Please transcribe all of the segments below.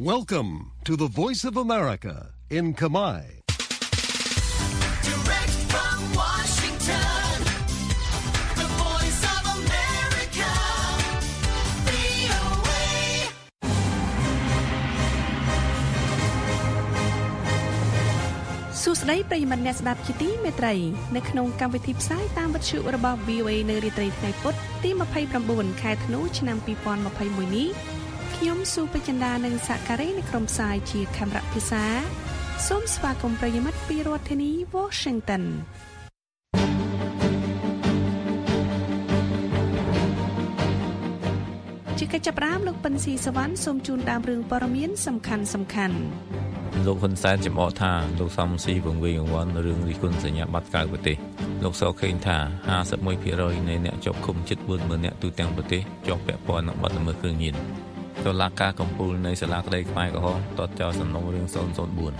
Welcome to the Voice of America in Khmer. Direct from Washington, the Voice of America, VOA. សួស្តីប្រិយមិត្តអ្នកស្ដាប់ជាទីមេត្រីនៅក្នុងកម្មវិធីផ្សាយតាមវិទ្យុរបស់ VOA នៅរាត្រីថ្ងៃពុធទី29ខែធ្នូឆ្នាំ2021នេះខ្ញុំស៊ូពេជ្រចិន្តានិងសាការីនៅក្រុមផ្សាយជាខេមរៈភាសាសូមស្វាគមន៍ប្រិយមិត្តពីរដ្ឋធានី Washington ជាកិច្ចចាប់ផ្ដើមលោកប៉ិនស៊ីសវណ្ណសូមជូនដើមរឿងព័ត៌មានសំខាន់លោកហ៊ុនសែនចំអកថាលោកសំស៊ីវង្វេងអង្វររឿងរិះគន់សញ្ញាបត្រក្រៅប្រទេសលោកសខេងថា 51% នៃអ្នកជាប់ឃុំជិត 40,000 នាក់ទូទាំងប្រទេសជាប់ពាក់ព័ន្ធនឹងបទល្មើសគ្រឿងញៀនតុលាការកំពូលនៃសាលាក្តីខ្មែរក្រហមទាត់ចោលសំណុំរឿង004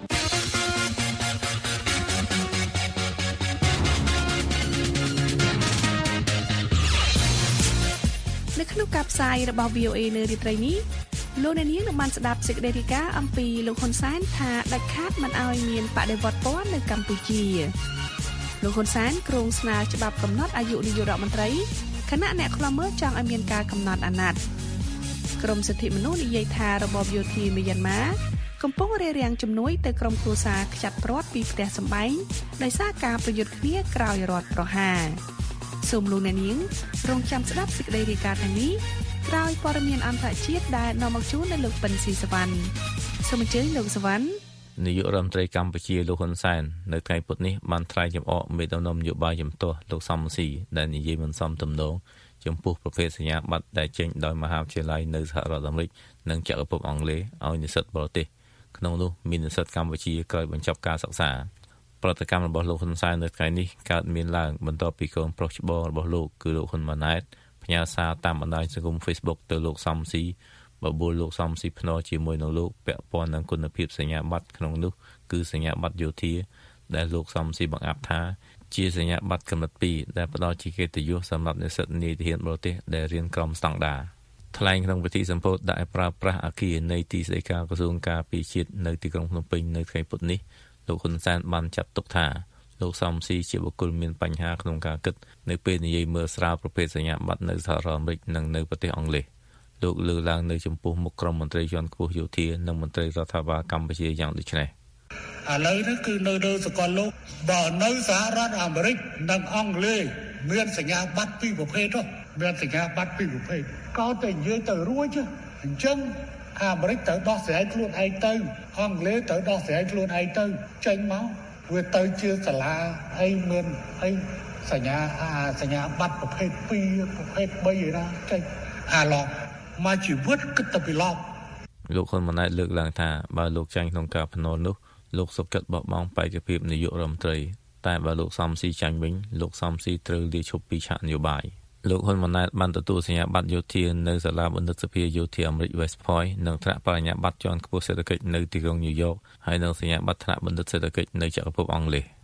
នៅក្នុងការផ្សាយរបស់ VOA នៅរាត្រីនេះលោកអ្នកនាងនឹងបានស្ដាប់សេចក្តីរាយការណ៍អំពីលោកហ៊ុនសែនថាដាច់ខាតមិនឲ្យមានបដិវត្តពណ៌នៅកម្ពុជាលោកហ៊ុនសែនគ្រោងស្នើច្បាប់កំណត់អាយុនាយករដ្ឋមន្ត្រីគណៈអ្នកខ្លាំមើលចង់ឲ្យមានការកំណត់អាណត្តិក្រមសិទ្ធិមនុស្សនិយាយថារបបយោធាមីយ៉ាន់ម៉ាកំពុងរារាំងជំនួយទៅក្រុមគ្រួសារខ្ចាត់ព្រាត់ពីផ្ទះសម្បែងដោយសារការប្រយុទ្ធគ្នាក្រោយរដ្ឋប្រហារសូមលោកអ្នកនាងរងចាំស្ដាប់សេចក្តីរាយការណ៍ទាំងនេះក្រោយព័ត៌មានអន្តរជាតិដែលនាំមកជូននៅលោកប៉ិនស៊ីសវណ្ណសូមអញ្ជើញលោកសវណ្ណនាយករដ្ឋមន្ត្រីកម្ពុជាលោកហ៊ុនសែននៅថ្ងៃពុធនេះបានថ្លែងចំអកមេដឹកនាំនយោបាយជំទាស់លោកសំស៊ីដែលនិយាយមិនសមទំនងចំពោះប្រភេទសញ្ញាបត្រដែលចេញដោយមហាវិទ្យាល័យនៅសហរដ្ឋអាមេរិកនិងចក្រភពអង់គ្លេសឲ្យនិស្សិតបរទេសក្នុងនោះមាននិស្សិតកម្ពុជាក្រោយបញ្ចប់ការសិក្សាប្រតិកម្មរបស់លោកហ៊ុនសែននៅថ្ងៃនេះកើតមានឡើងបន្ទាប់ពីកូនប្រុសច្បងរបស់លោកគឺលោកហ៊ុនម៉ាណែតផ្ញើសារតាមបណ្ដាញសង្គម Facebook ទៅលោកសំស៊ីបបួលលោកសំស៊ីភ្នាល់ជាមួយនឹងលោកពាក់ព័ន្ធនឹងគុណភាពសញ្ញាបត្រក្នុងនោះគឺសញ្ញាបត្រយោធាដែលលោកសំស៊ីបង្អាប់ថាជាសញ្ញាបត្រកម្រិត2ដែលផ្ដល់ជាកិត្តិយសសម្រាប់និស្សិតនាយទាហានបរទេសដែលរៀនក្រមស្តង់ដារថ្លែងក្នុងពិធីសម្ពោធដាក់ឲ្យប្រើប្រាស់អគារនៃទីស្តីការក្រសួងការពារជាតិនៅទីក្រុងភ្នំពេញនៅថ្ងៃពុធនេះលោកហ៊ុនសែនបានចាត់ទុកថាលោកសំស៊ីជាបុគ្គលមានបញ្ហាក្នុងការគិតនៅពេលនិយាយមើលស្រាវប្រភេទសញ្ញាបត្រនៅសហរដ្ឋអាមេរិកនិងនៅប្រទេសអង់គ្លេសលោកលើកឡើងនៅចំពោះមុខក្រុមមន្ត្រីជាន់ខ្ពស់យោធានិងមន្ត្រីរដ្ឋាភិបាលកម្ពុជាយ៉ាងដូចនេះឥឡូវនេះគឺនៅលើសកលលោកបើនៅសហរដ្ឋអាមេរិកនិងអង់គ្លេសមានសញ្ញាបត្រពីរប្រភេទទៅមានសញ្ញាបត្រពីរប្រភេទក៏តែនិយាយទៅរួចអញ្ចឹងអាមេរិកត្រូវដោះស្រាយខ្លួនឯងទៅអង់គ្លេសត្រូវដោះស្រាយខ្លួនឯងទៅចេញមកវាទៅជាសាលាអីមានអីសញ្ញាបត្រប្រភេទ2ប្រភេទ3ឯណាចេញអាឡោះមកជីវិតគិតតែពីឡប់លោកហ៊ុនម៉ាណែតលើកឡើងថាបើលោកចាញ់ក្នុងការភ្នាល់នោះលោកសុខចិត្តបោះបង់បេក្ខភាពនាយករដ្ឋមន្ត្រីតែបើលោកសំស៊ីចាញ់វិញលោកសំស៊ីត្រូវលាឈប់ពីឆាកនយោបាយលោកហ៊ុនម៉ាណែតបានទទួលសញ្ញាបត្រយោធានៅសាលាបណ្ឌិតសភាយោធាអាមេរិក West Point និងថ្នាក់បរិញ្ញាបត្រជាន់ខ្ពស់សេដ្ឋកិច្ចនៅទីក្រុងញូវយ៉កហើយនិងសញ្ញាបត្រថ្នាក់បណ្ឌិតសេដ្ឋកិច្ចនៅចក្រភពអង់គ្លេស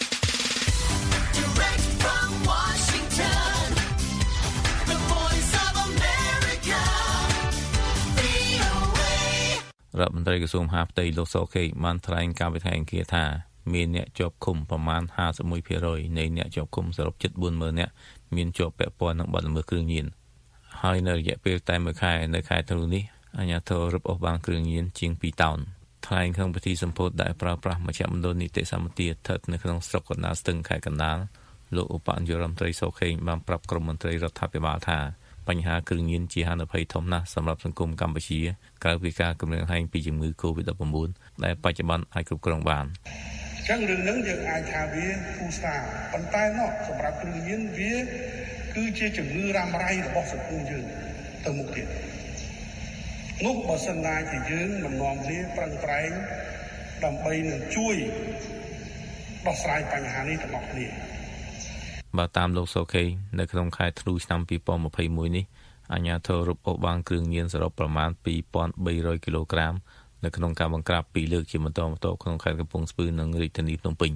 រដ្ឋមន្ត្រីក្រសួងមហាផ្ទៃលោកសខេងបានថ្លែងការវិធានការថាមានអ្នកជាប់ឃុំប្រមាណ 51% នៃអ្នកជាប់ឃុំសរុបជិត 40,000 នាក់មានជាប់ពាក់ព័ន្ធនឹងបទល្មើសគ្រឿងញៀនហើយនៅរយៈពេលតែមួយខែនៅខែធ្នូនេះអាជ្ញាធររឹបអូសបានគ្រឿងញៀនជាង2តោនថ្លែងក្នុងពិធីសម្ពោធដែលប្រើប្រាស់មជ្ឈមណ្ឌលនីតិសម្បទាស្ថិតនៅក្នុងស្រុកកណ្ដាលស្ទឹងខេត្តកណ្ដាលលោកឧបនាយករដ្ឋមន្ត្រីសខេងបានប្រាប់ក្រុមមន្ត្រីរដ្ឋាភិបាលថាបញ្ហាគ្រឿងញៀនជាហានិភ័យធំណាស់សម្រាប់សង្គមកម្ពុជាក្រៅពីការគំរាមកំហែងពីជំងឺ COVID-19 ដែលបច្ចុប្បន្នអាចគ្រប់គ្រងបានអញ្ចឹងរឿងហ្នឹងយើងអាចថាវាធូរស្រាលប៉ុន្តែនោះសម្រាប់គ្រឿងញៀនវាគឺជាជំងឺរ៉ាំរ៉ៃរបស់សង្គមយើងទៅមុខទៀតនោះបើសិនណាជាយើងមិននាំគ្នាប្រឹងប្រែងដើម្បីនឹងជួយដោះស្រាយបញ្ហានេះទាំងអស់គ្នាបើតាមលោកសូខេនៅក្នុងខែធ្នូឆ្នាំ2021នេះអាជ្ញាធររឹបអូសបានគ្រឿងញៀនសរុបប្រមាណ 2,300 គីឡូក្រាមនៅក្នុងការបង្ក្រាប2លើកជាបន្តបន្ទាប់ក្នុងខេត្តកំពង់ស្ពឺនិងរាជធានីភ្នំពេញ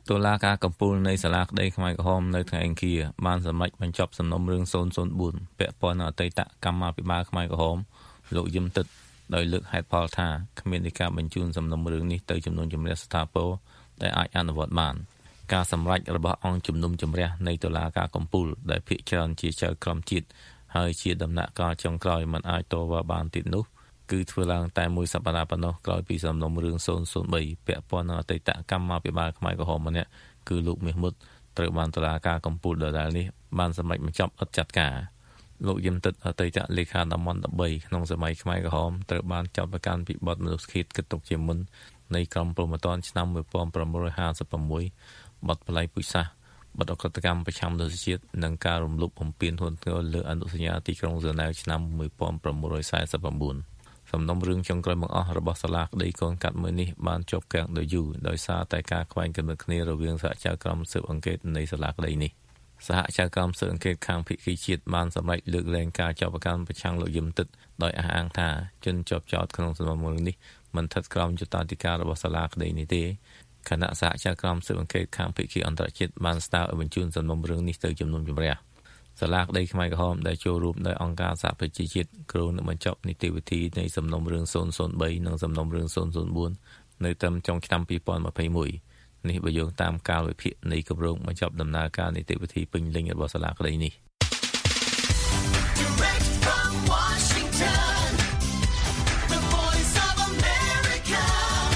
តុលាការកំពូលនៃសាលាក្តីខ្មែរក្រហមនៅថ្ងៃអង្គារបានសម្រេចបញ្ចប់សំណុំរឿង004ពាក់ព័ន្ធនឹងអតីតកម្មាភិបាលខ្មែរក្រហមលោកយឹមទឹកដោយលើកហេតុផលថាគ្មាននៃការបញ្ជូនសំណុំរឿងនេះទៅជំនុំជម្រះស្ថាពរដែលអាចអនុវត្តបានការសម្រេចរបស់អង្គជំនុំជម្រះនៃតុលាការកំពូលដែលភាគច្រើនជាចៅក្រមជាតិហើយជាដំណាក់កាលចុងក្រោយមិនអាចតវ៉ាបានទៀតនោះគឺធ្វើឡើងតែមួយសប្តាហ៍ប៉ុណ្ណោះក្រោយពីសំណុំរឿង003ពាក់ព័ន្ធនឹងអតីតកម្មាភិបាលខ្មែរក្រហមម្នាក់គឺលោកមាសមុតត្រូវបានតុលាការកំពូលដដែលនេះបានសម្រេចបញ្ចប់ឥតចាត់ការលោកយឹមទឹកអតីតលេខាតំបន់13ក្នុងសម័យខ្មែរក្រហមត្រូវបានចាប់ប្រកាន់ពីបទមនុស្សឃាតគិតទុកជាមុននៃក្រមព្រហ្មទណ្ឌឆ្នាំ1956បទបល័យពូជសាសន៍បទអក្រិតកម្មប្រឆាំងមនុស្សជាតិនិងការរំលោភបំពានធ្ងន់ធ្ងរលើអនុសញ្ញាទីក្រុងហ្សឺណែវឆ្នាំ1949សំណុំរឿងចុងក្រោយបង្អស់របស់សាលាក្តីកូនកាត់មួយនេះបានជាប់គាំងដោយយូរដោយសារតែការខ្វែងគំនិតគ្នារវាងសហចៅក្រមស៊ើបអង្កេតនៃសាលាក្តីនេះសហចៅក្រមស៊ើបអង្កេតខាងភាគីជាតិបានសម្រេចលើកលែងការចាប់ប្រកាន់ប្រឆាំងលោកយឹមទឹកដោយអះអាងថាជនជាប់ចោទក្នុងសំណុំរឿងនេះមិនស្ថិតក្រោមយុត្តាធិការរបស់សាលាក្តីនេះទេគណៈសហចៅក្រមស៊ើបអង្កេតខាងភាគីអន្តរជាតិបានស្នើឲ្យបញ្ជូនសំណុំរឿងនេះទៅជំនុំជម្រះសាលាក្តីខ្មែរក្រហមដែលចូលរួមដោយអង្គការសហប្រជាជាតិគ្រោងនឹងបញ្ចប់នីតិវិធីនៃសំណុំរឿង003និងសំណុំរឿង004នៅត្រឹមចុងឆ្នាំ2021នេះបើយោងតាមកាលវិភាគនៃគម្រោងបញ្ចប់ដំណើរការនីតិវិធីពេញលេញរបស់សាលាក្តីនេះ Direct from Washington, the voice of America,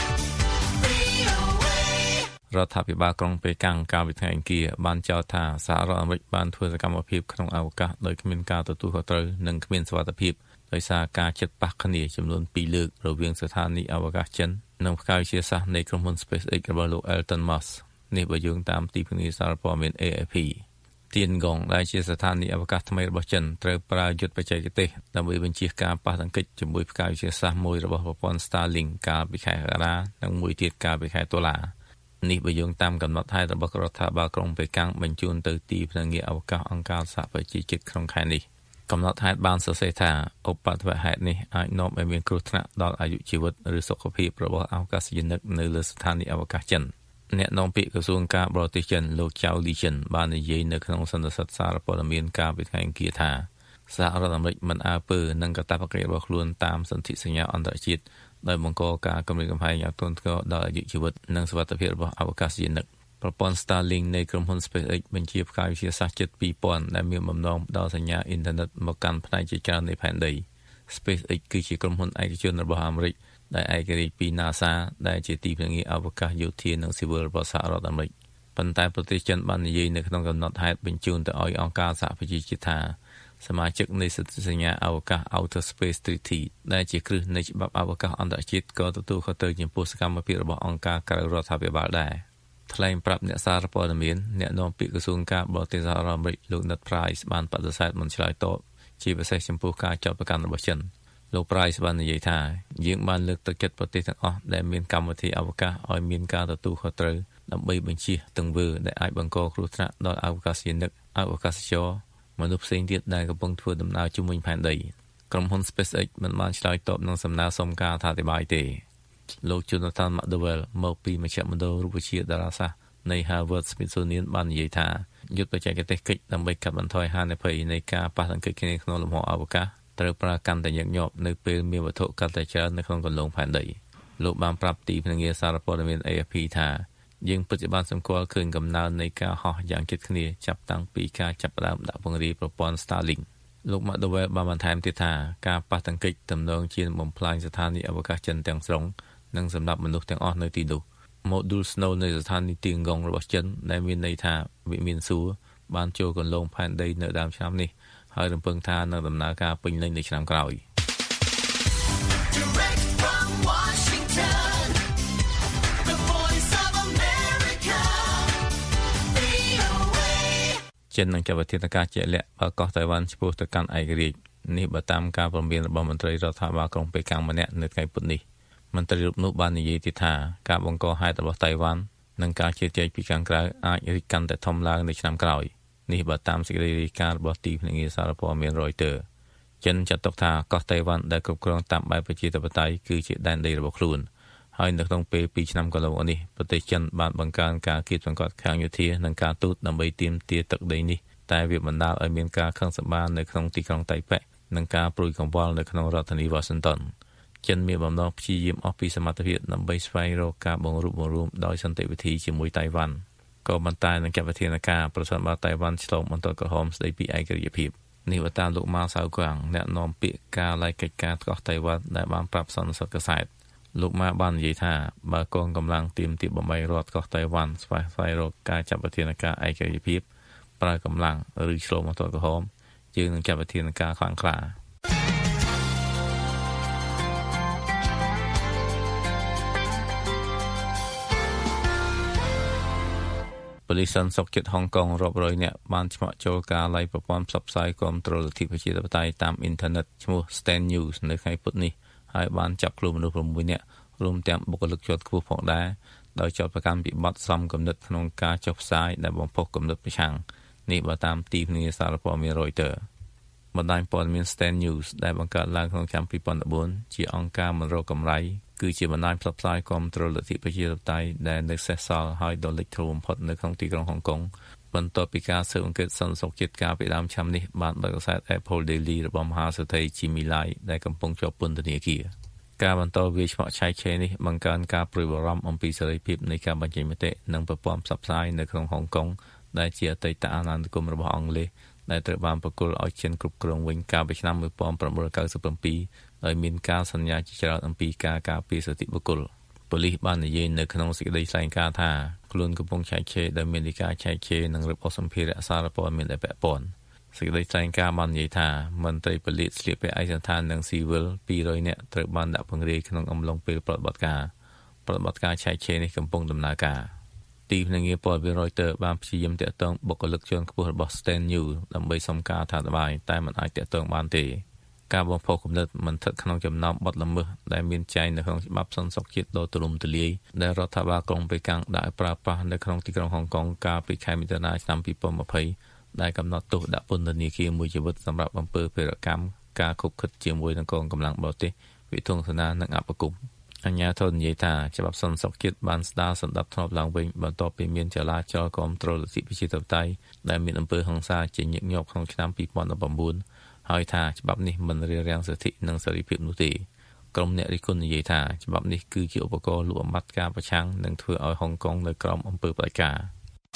VOA. រដ្ឋាភិបាលក្រុងប៉េកាំងកាលពីថ្ងៃអង្គារបានចោទថាសហរដ្ឋអាមេរិកបានធ្វើសកម្មភាពក្នុងអវកាសដោយគ្មានការទទួលខុសត្រូវនិងគ្មានសុវត្ថិភាពដោយសារការជិតប៉ះគ្នាចំនួន2លើករវាងស្ថានីយ៍អវកាសចិននិងផ្កាយវិទ្យាសាស្ត្រនៃក្រុមហ៊ុន SpaceX របស់លោក Elon Musk នេះបើយោងតាមទីភ្នាក់ងារសារព័ត៌មាន AFP ទៀនហ្គងដែលជាស្ថានីយ៍អវកាសថ្មីរបស់ចិនត្រូវប្រើយុទ្ធបច្ចេកទេសដើម្បីបញ្ជៀសការប៉ះទង្គិចជាមួយផ្កាយវិទ្យាសាស្ត្រមួយរបស់ប្រព័ន្ធ Starlink កាលពីខែកក្កដានិងមួយទៀតកាលពីខែតុលានេះបើយោងតាមកំណត់ហេតុរបស់រដ្ឋាភិបាលក្រុងប៉េកាំងបញ្ជូនទៅទីភ្នាក់ងារអវកាសអង្គការសហប្រជាជាតិក្នុងខែនេះកំណត់ហេតុបានសរសេរថាឧបទ្ទវហេតុនេះអាចនាំឲ្យមានគ្រោះថ្នាក់ដល់អាយុជីវិតឬសុខភាពរបស់អវកាសយានិកនៅលើស្ថានីយ៍អវកាសចិនអ្នកនាំពាក្យក្រសួងការបរទេសចិនលោកចៅលីចិនបាននិយាយនៅក្នុងសន្និសីទសារព័ត៌មានកាលពីថ្ងៃអង្គារថាសហរដ្ឋអាមេរិកមិនអើពើនឹងកាតព្វកិច្ចរបស់ខ្លួនតាមសន្ធិសញ្ញាអន្តរជាតិដោយបង្កការគំរាមកំហែងយ៉ាងធ្ងន់ធ្ងរដល់អាយុជីវិតនិងសុវត្ថិភាពរបស់អវកាសយានិកប្រព័ន្ធ Starlink នៃក្រុមហ៊ុន SpaceX បញ្ជាផ្កាយវិទ្យាសាស្ត្រជិត 2000 ដែលមានបំណងផ្ដល់សញ្ញាអ៊ីនធឺណិតមកកាន់ផ្នែកជាច្រើននៃផែនដី SpaceX គឺជាក្រុមហ៊ុនឯកជនរបស់អាមេរិកដែលឯករាជ្យពី NASA ដែលជាទីភ្នាក់ងារអវកាសយោធានិងស៊ីវិលរបស់សហរដ្ឋអាមេរិកប៉ុន្តែប្រទេសចិនបាននិយាយនៅក្នុងកំណត់ហេតុបញ្ជូនទៅឲ្យអង្គការសហប្រជាជាតិថាសមាជិកនៃសន្ធិសញ្ញាអវកាស Outer Space Treaty ដែលជាគ្រឹះនៃច្បាប់អវកាសអន្តរជាតិក៏ទទួលខុសត្រូវចំពោះសកម្មភាពរបស់អង្គការក្រៅរដ្ឋាភិបាលដែរថ្លែងប្រាប់អ្នកសារព័ត៌មានអ្នកនាំពាក្យក្រសួងការបរទេសសហរដ្ឋអាមេរិកលោក Ned Price បានបដិសេធមិនឆ្លើយតបជាពិសេសចំពោះការចោទប្រកាន់របស់ចិនលោក Price បាននិយាយថាយើងបានលើកទឹកចិត្តប្រទេសទាំងអស់ដែលមានកម្មវិធីអវកាសឲ្យមានការទទួលខុសត្រូវដើម្បីបញ្ជៀសទង្វើដែលអាចបង្កគ្រោះថ្នាក់ដល់អវកាសយានិកអវកាសចរមនុស្សផ្សេងទៀតដែលកំពុងធ្វើដំណើរជុំវិញផែនដីក្រុមហ៊ុន SpaceX មិនបានឆ្លើយតបនឹងសំណើសុំការអធិប្បាយទេលោក Jonathan McDowell មកពីមជ្ឈមណ្ឌលរូបវិទ្យាតារាសាស្ត្រនៃ Harvard Smithsonian បាននិយាយថាយុទ្ធបច្ចេកទេសកិច្ចដើម្បីកាត់បន្ថយហានិភ័យនៃការប៉ះទង្គិចគ្នាក្នុងលំហអវកាសត្រូវប្រើកាន់តែញឹកញាប់នៅពេលមានវត្ថុកាន់តែច្រើននៅក្នុងគន្លងផែនដីលោកបានប្រាប់ទីភ្នាក់ងារសារព័ត៌មាន AFP ថាយើងពិតជាបានសម្គាល់ឃើញកំណើននៃការហោះយ៉ាងជិតគ្នាចាប់តាំងពីការចាប់ផ្ដើមដាក់ពង្រាយប្រព័ន្ធ Starlink លោក McDowell បានបន្ថែមទៀតថាការប៉ះទង្គិចទំនងជាបំផ្លាញស្ថានីយ៍អវកាសចិនទាំងស្រុងនិងសម្រាប់មនុស្សទាំងអស់នៅទីនោះ Module Snow នៃស្ថានីយ៍ទៀងហ្គងរបស់ចិនដែលមានន័យថាវិមានសួរបានចូលគន្លងផែនដីនៅដើមឆ្នាំនេះហើយរំពឹងថានឹងដំណើរការពេញលេញនៅឆ្នាំក្រោយ Direct from Washington, the voice of America, VOA. ចិននឹងចាត់វិធានការជាក់លាក់បើកោះតៃវ៉ាន់ឆ្ពោះទៅកាន់ឯករាជ្យនេះបើតាមការព្រមានរបស់មន្ត្រីរដ្ឋាភិបាលក្រុងប៉េកាំងម្នាក់នៅថ្ងៃពុធនេះមន្ត្រីរូបនោះបាននិយាយទៀតថាការបង្កហេតុរបស់តៃវ៉ាន់និងការជឿជែកពីខាងក្រៅអាចរីកកាន់តែធំឡើងនៅឆ្នាំក្រោយនេះបើតាមសេចក្តីរាយការណ៍របស់ទីភ្នាក់ងារសារព័ត៌មាន Reuters ចិនចាត់ទុកថាកោះតៃវ៉ាន់ដែលគ្រប់គ្រងតាមបែបប្រជាធិបតេយ្យគឺជាដែនដីរបស់ខ្លួនហើយនៅក្នុងពេល2ឆ្នាំកន្លងនេះប្រទេសចិនបានបង្កើនការគៀបសង្កត់ខាងយោធានិងការទូតដើម្បីទាមទារទឹកដីនេះតែវាបណ្ដាលឲ្យមានការខឹងសម្បារនៅក្នុងទីក្រុងតៃប៉េនិងការព្រួយកង្វល់នៅក្នុងរដ្ឋធានី Washington ចិនមានបំណងព្យាយាមអស់ពីសមត្ថភាពដើម្បីស្វែងរកការបង្រួបបង្រួមដោយសន្តិវិធីជាមួយតៃវ៉ាន់ក៏ប៉ុន្តែនឹងចាត់វិធានការប្រសិនបើតៃវ៉ាន់ឆ្លងបន្ទាត់ក្រហមស្ដីពីឯករាជ្យភាពនេះបើតាមលោកម៉ាសាវកាំងអ្នកនាំពាក្យការឡែកកិច្ចការថ្កោះតៃវ៉ាន់ដែលបានប្រាប់សន្និសីទកាសែតលោកម៉ាបាននិយាយថាបើកងកម្លាំងទាមទារបំបីរដ្ឋកោះតៃវ៉ាន់ស្វែងរកការចាត់វិធានការឯករាជ្យភាពប្រើកម្លាំងឬឆ្លងបន្ទាត់ក្រហមយើងនឹងចាត់វិធានការខ្លាំងក្លាប៉ូលីសសន្តិសុខចិត្តហុងកុងរាប់រយនាក់បានឆ្មក់ចូលការឡាយប្រព័ន្ធផ្សព្វផ្សាយគាំទ្រលទ្ធិប្រជាធិបតេយ្យតាមអ៊ីនធឺណិតឈ្មោះ Stand News នៅថ្ងៃពុធនេះហើយបានចាប់ខ្លួនមនុស្ស6នាក់រួមទាំងបុគ្គលិកជាន់ខ្ពស់ផងដែរដោយចោទប្រកាន់ពីបទសំគំនិតក្នុងការចុះផ្សាយដែលបំផុសគំនិតប្រឆាំងនេះបើតាមទីភ្នាក់ងារសារព័ត៌មាន Reuters បណ្ដាញព័ត៌មាន Stand News ដែលបង្កើតឡើងក្នុងឆ្នាំ2014ជាអង្គការមិនរកកម្រៃគឺជាបណ្ដាញផ្សព្វផ្សាយគាំទ្រលទ្ធិប្រជាធិបតេយ្យដែលនៅសេសសល់ហើយដ៏លេចធ្លោបំផុតនៅក្នុងទីក្រុងហុងកុងបន្ទាប់ពីការស៊ើបអង្កេតសន្តិសុខជាតិកាលពីដើមឆ្នាំនេះបានបើកកាសែត Apple Daily របស់មហាសេដ្ឋី Jimmy Lai ដែលកំពុងជាប់ពន្ធនាគារការបន្តវាយឆ្មក់ឆៃឆេនេះបង្កើនការព្រួយបារម្ភអំពីសេរីភាពនៃការបញ្ចេញមតិនិងប្រព័ន្ធផ្សព្វផ្សាយនៅក្នុងហុងកុងដែលជាអតីតអាណានិគមរបស់អង់គ្លេសដែលត្រូវបានប្រគល់ឲ្យចិនគ្រប់គ្រងវិញកាលពីឆ្នាំ1997ដោយមានការសន្យាជាច្រើនអំពីការការពារសិទ្ធិបុគ្គលប៉ូលីសបាននិយាយនៅក្នុងសេចក្តីថ្លែងការណ៍ថាខ្លួនកំពុងឆែកឆេរដោយមានលិខិតឆែកឆេរនិងរឹបអូសសម្ភារៈសារព័ត៌មានដែលពាក់ព័ន្ធសេចក្តីថ្លែងការណ៍បាននិយាយថាមន្ត្រីប៉ូលីសស្លៀកពាក់ឯកសណ្ឋាននិងស៊ីវិល200នាក់ត្រូវបានដាក់ពង្រាយក្នុងអំឡុងពេលប្រតិបត្តិការឆែកឆេរនេះកំពុងដំណើរការទីភ្នាក់ងារព័ត៌មាន Reuters បានព្យាយាមទាក់ទងបុគ្គលិកជាន់ខ្ពស់របស់ Stand News ដើម្បីសុំការអធិប្បាយតែមិនអាចទាក់ទងបានទេការបំផុសគំនិតមិនស្ថិតក្នុងចំណោមបទល្មើសដែលមានចែងនៅក្នុងច្បាប់សន្តិសុខជាតិដ៏ទូលំទូលាយដែលរដ្ឋាភិបាលក្រុងប៉េកាំងដាក់ឲ្យប្រើប្រាស់នៅក្នុងទីក្រុងហុងកុងកាលពីខែមិថុនាឆ្នាំ2020ដែលកំណត់ទោសដាក់ពន្ធនាគារមួយជីវិតសម្រាប់អំពើភេរកម្មការខុបខិតជាមួយនឹងកងកម្លាំងបរទេសវិធុងសេនានិងអបគុំអញ្ញាធននិយាយថាច្បាប់សន្តិសុខជាតិបានស្ដារសន្តិភាពឡើងវិញបន្ទាប់ពីមានចលាចលគាំទ្រលទ្ធិប្រជាធិបតេយ្យដែលមានអំពើហិង្សាជាញឹកញាប់ក្នុងឆ្នាំ2019ហើយថាច្បាប់នេះមិនរារាំងសិទ្ធិនិងសេរីភាពនោះទេក្រុមអ្នករិះគន់និយាយថាច្បាប់នេះគឺជាឧបករណ៍លួចបំបាត់ការប្រឆាំងនិងធ្វើឲ្យហុងកុងនៅក្រោមអំពើផ្ដាច់ការ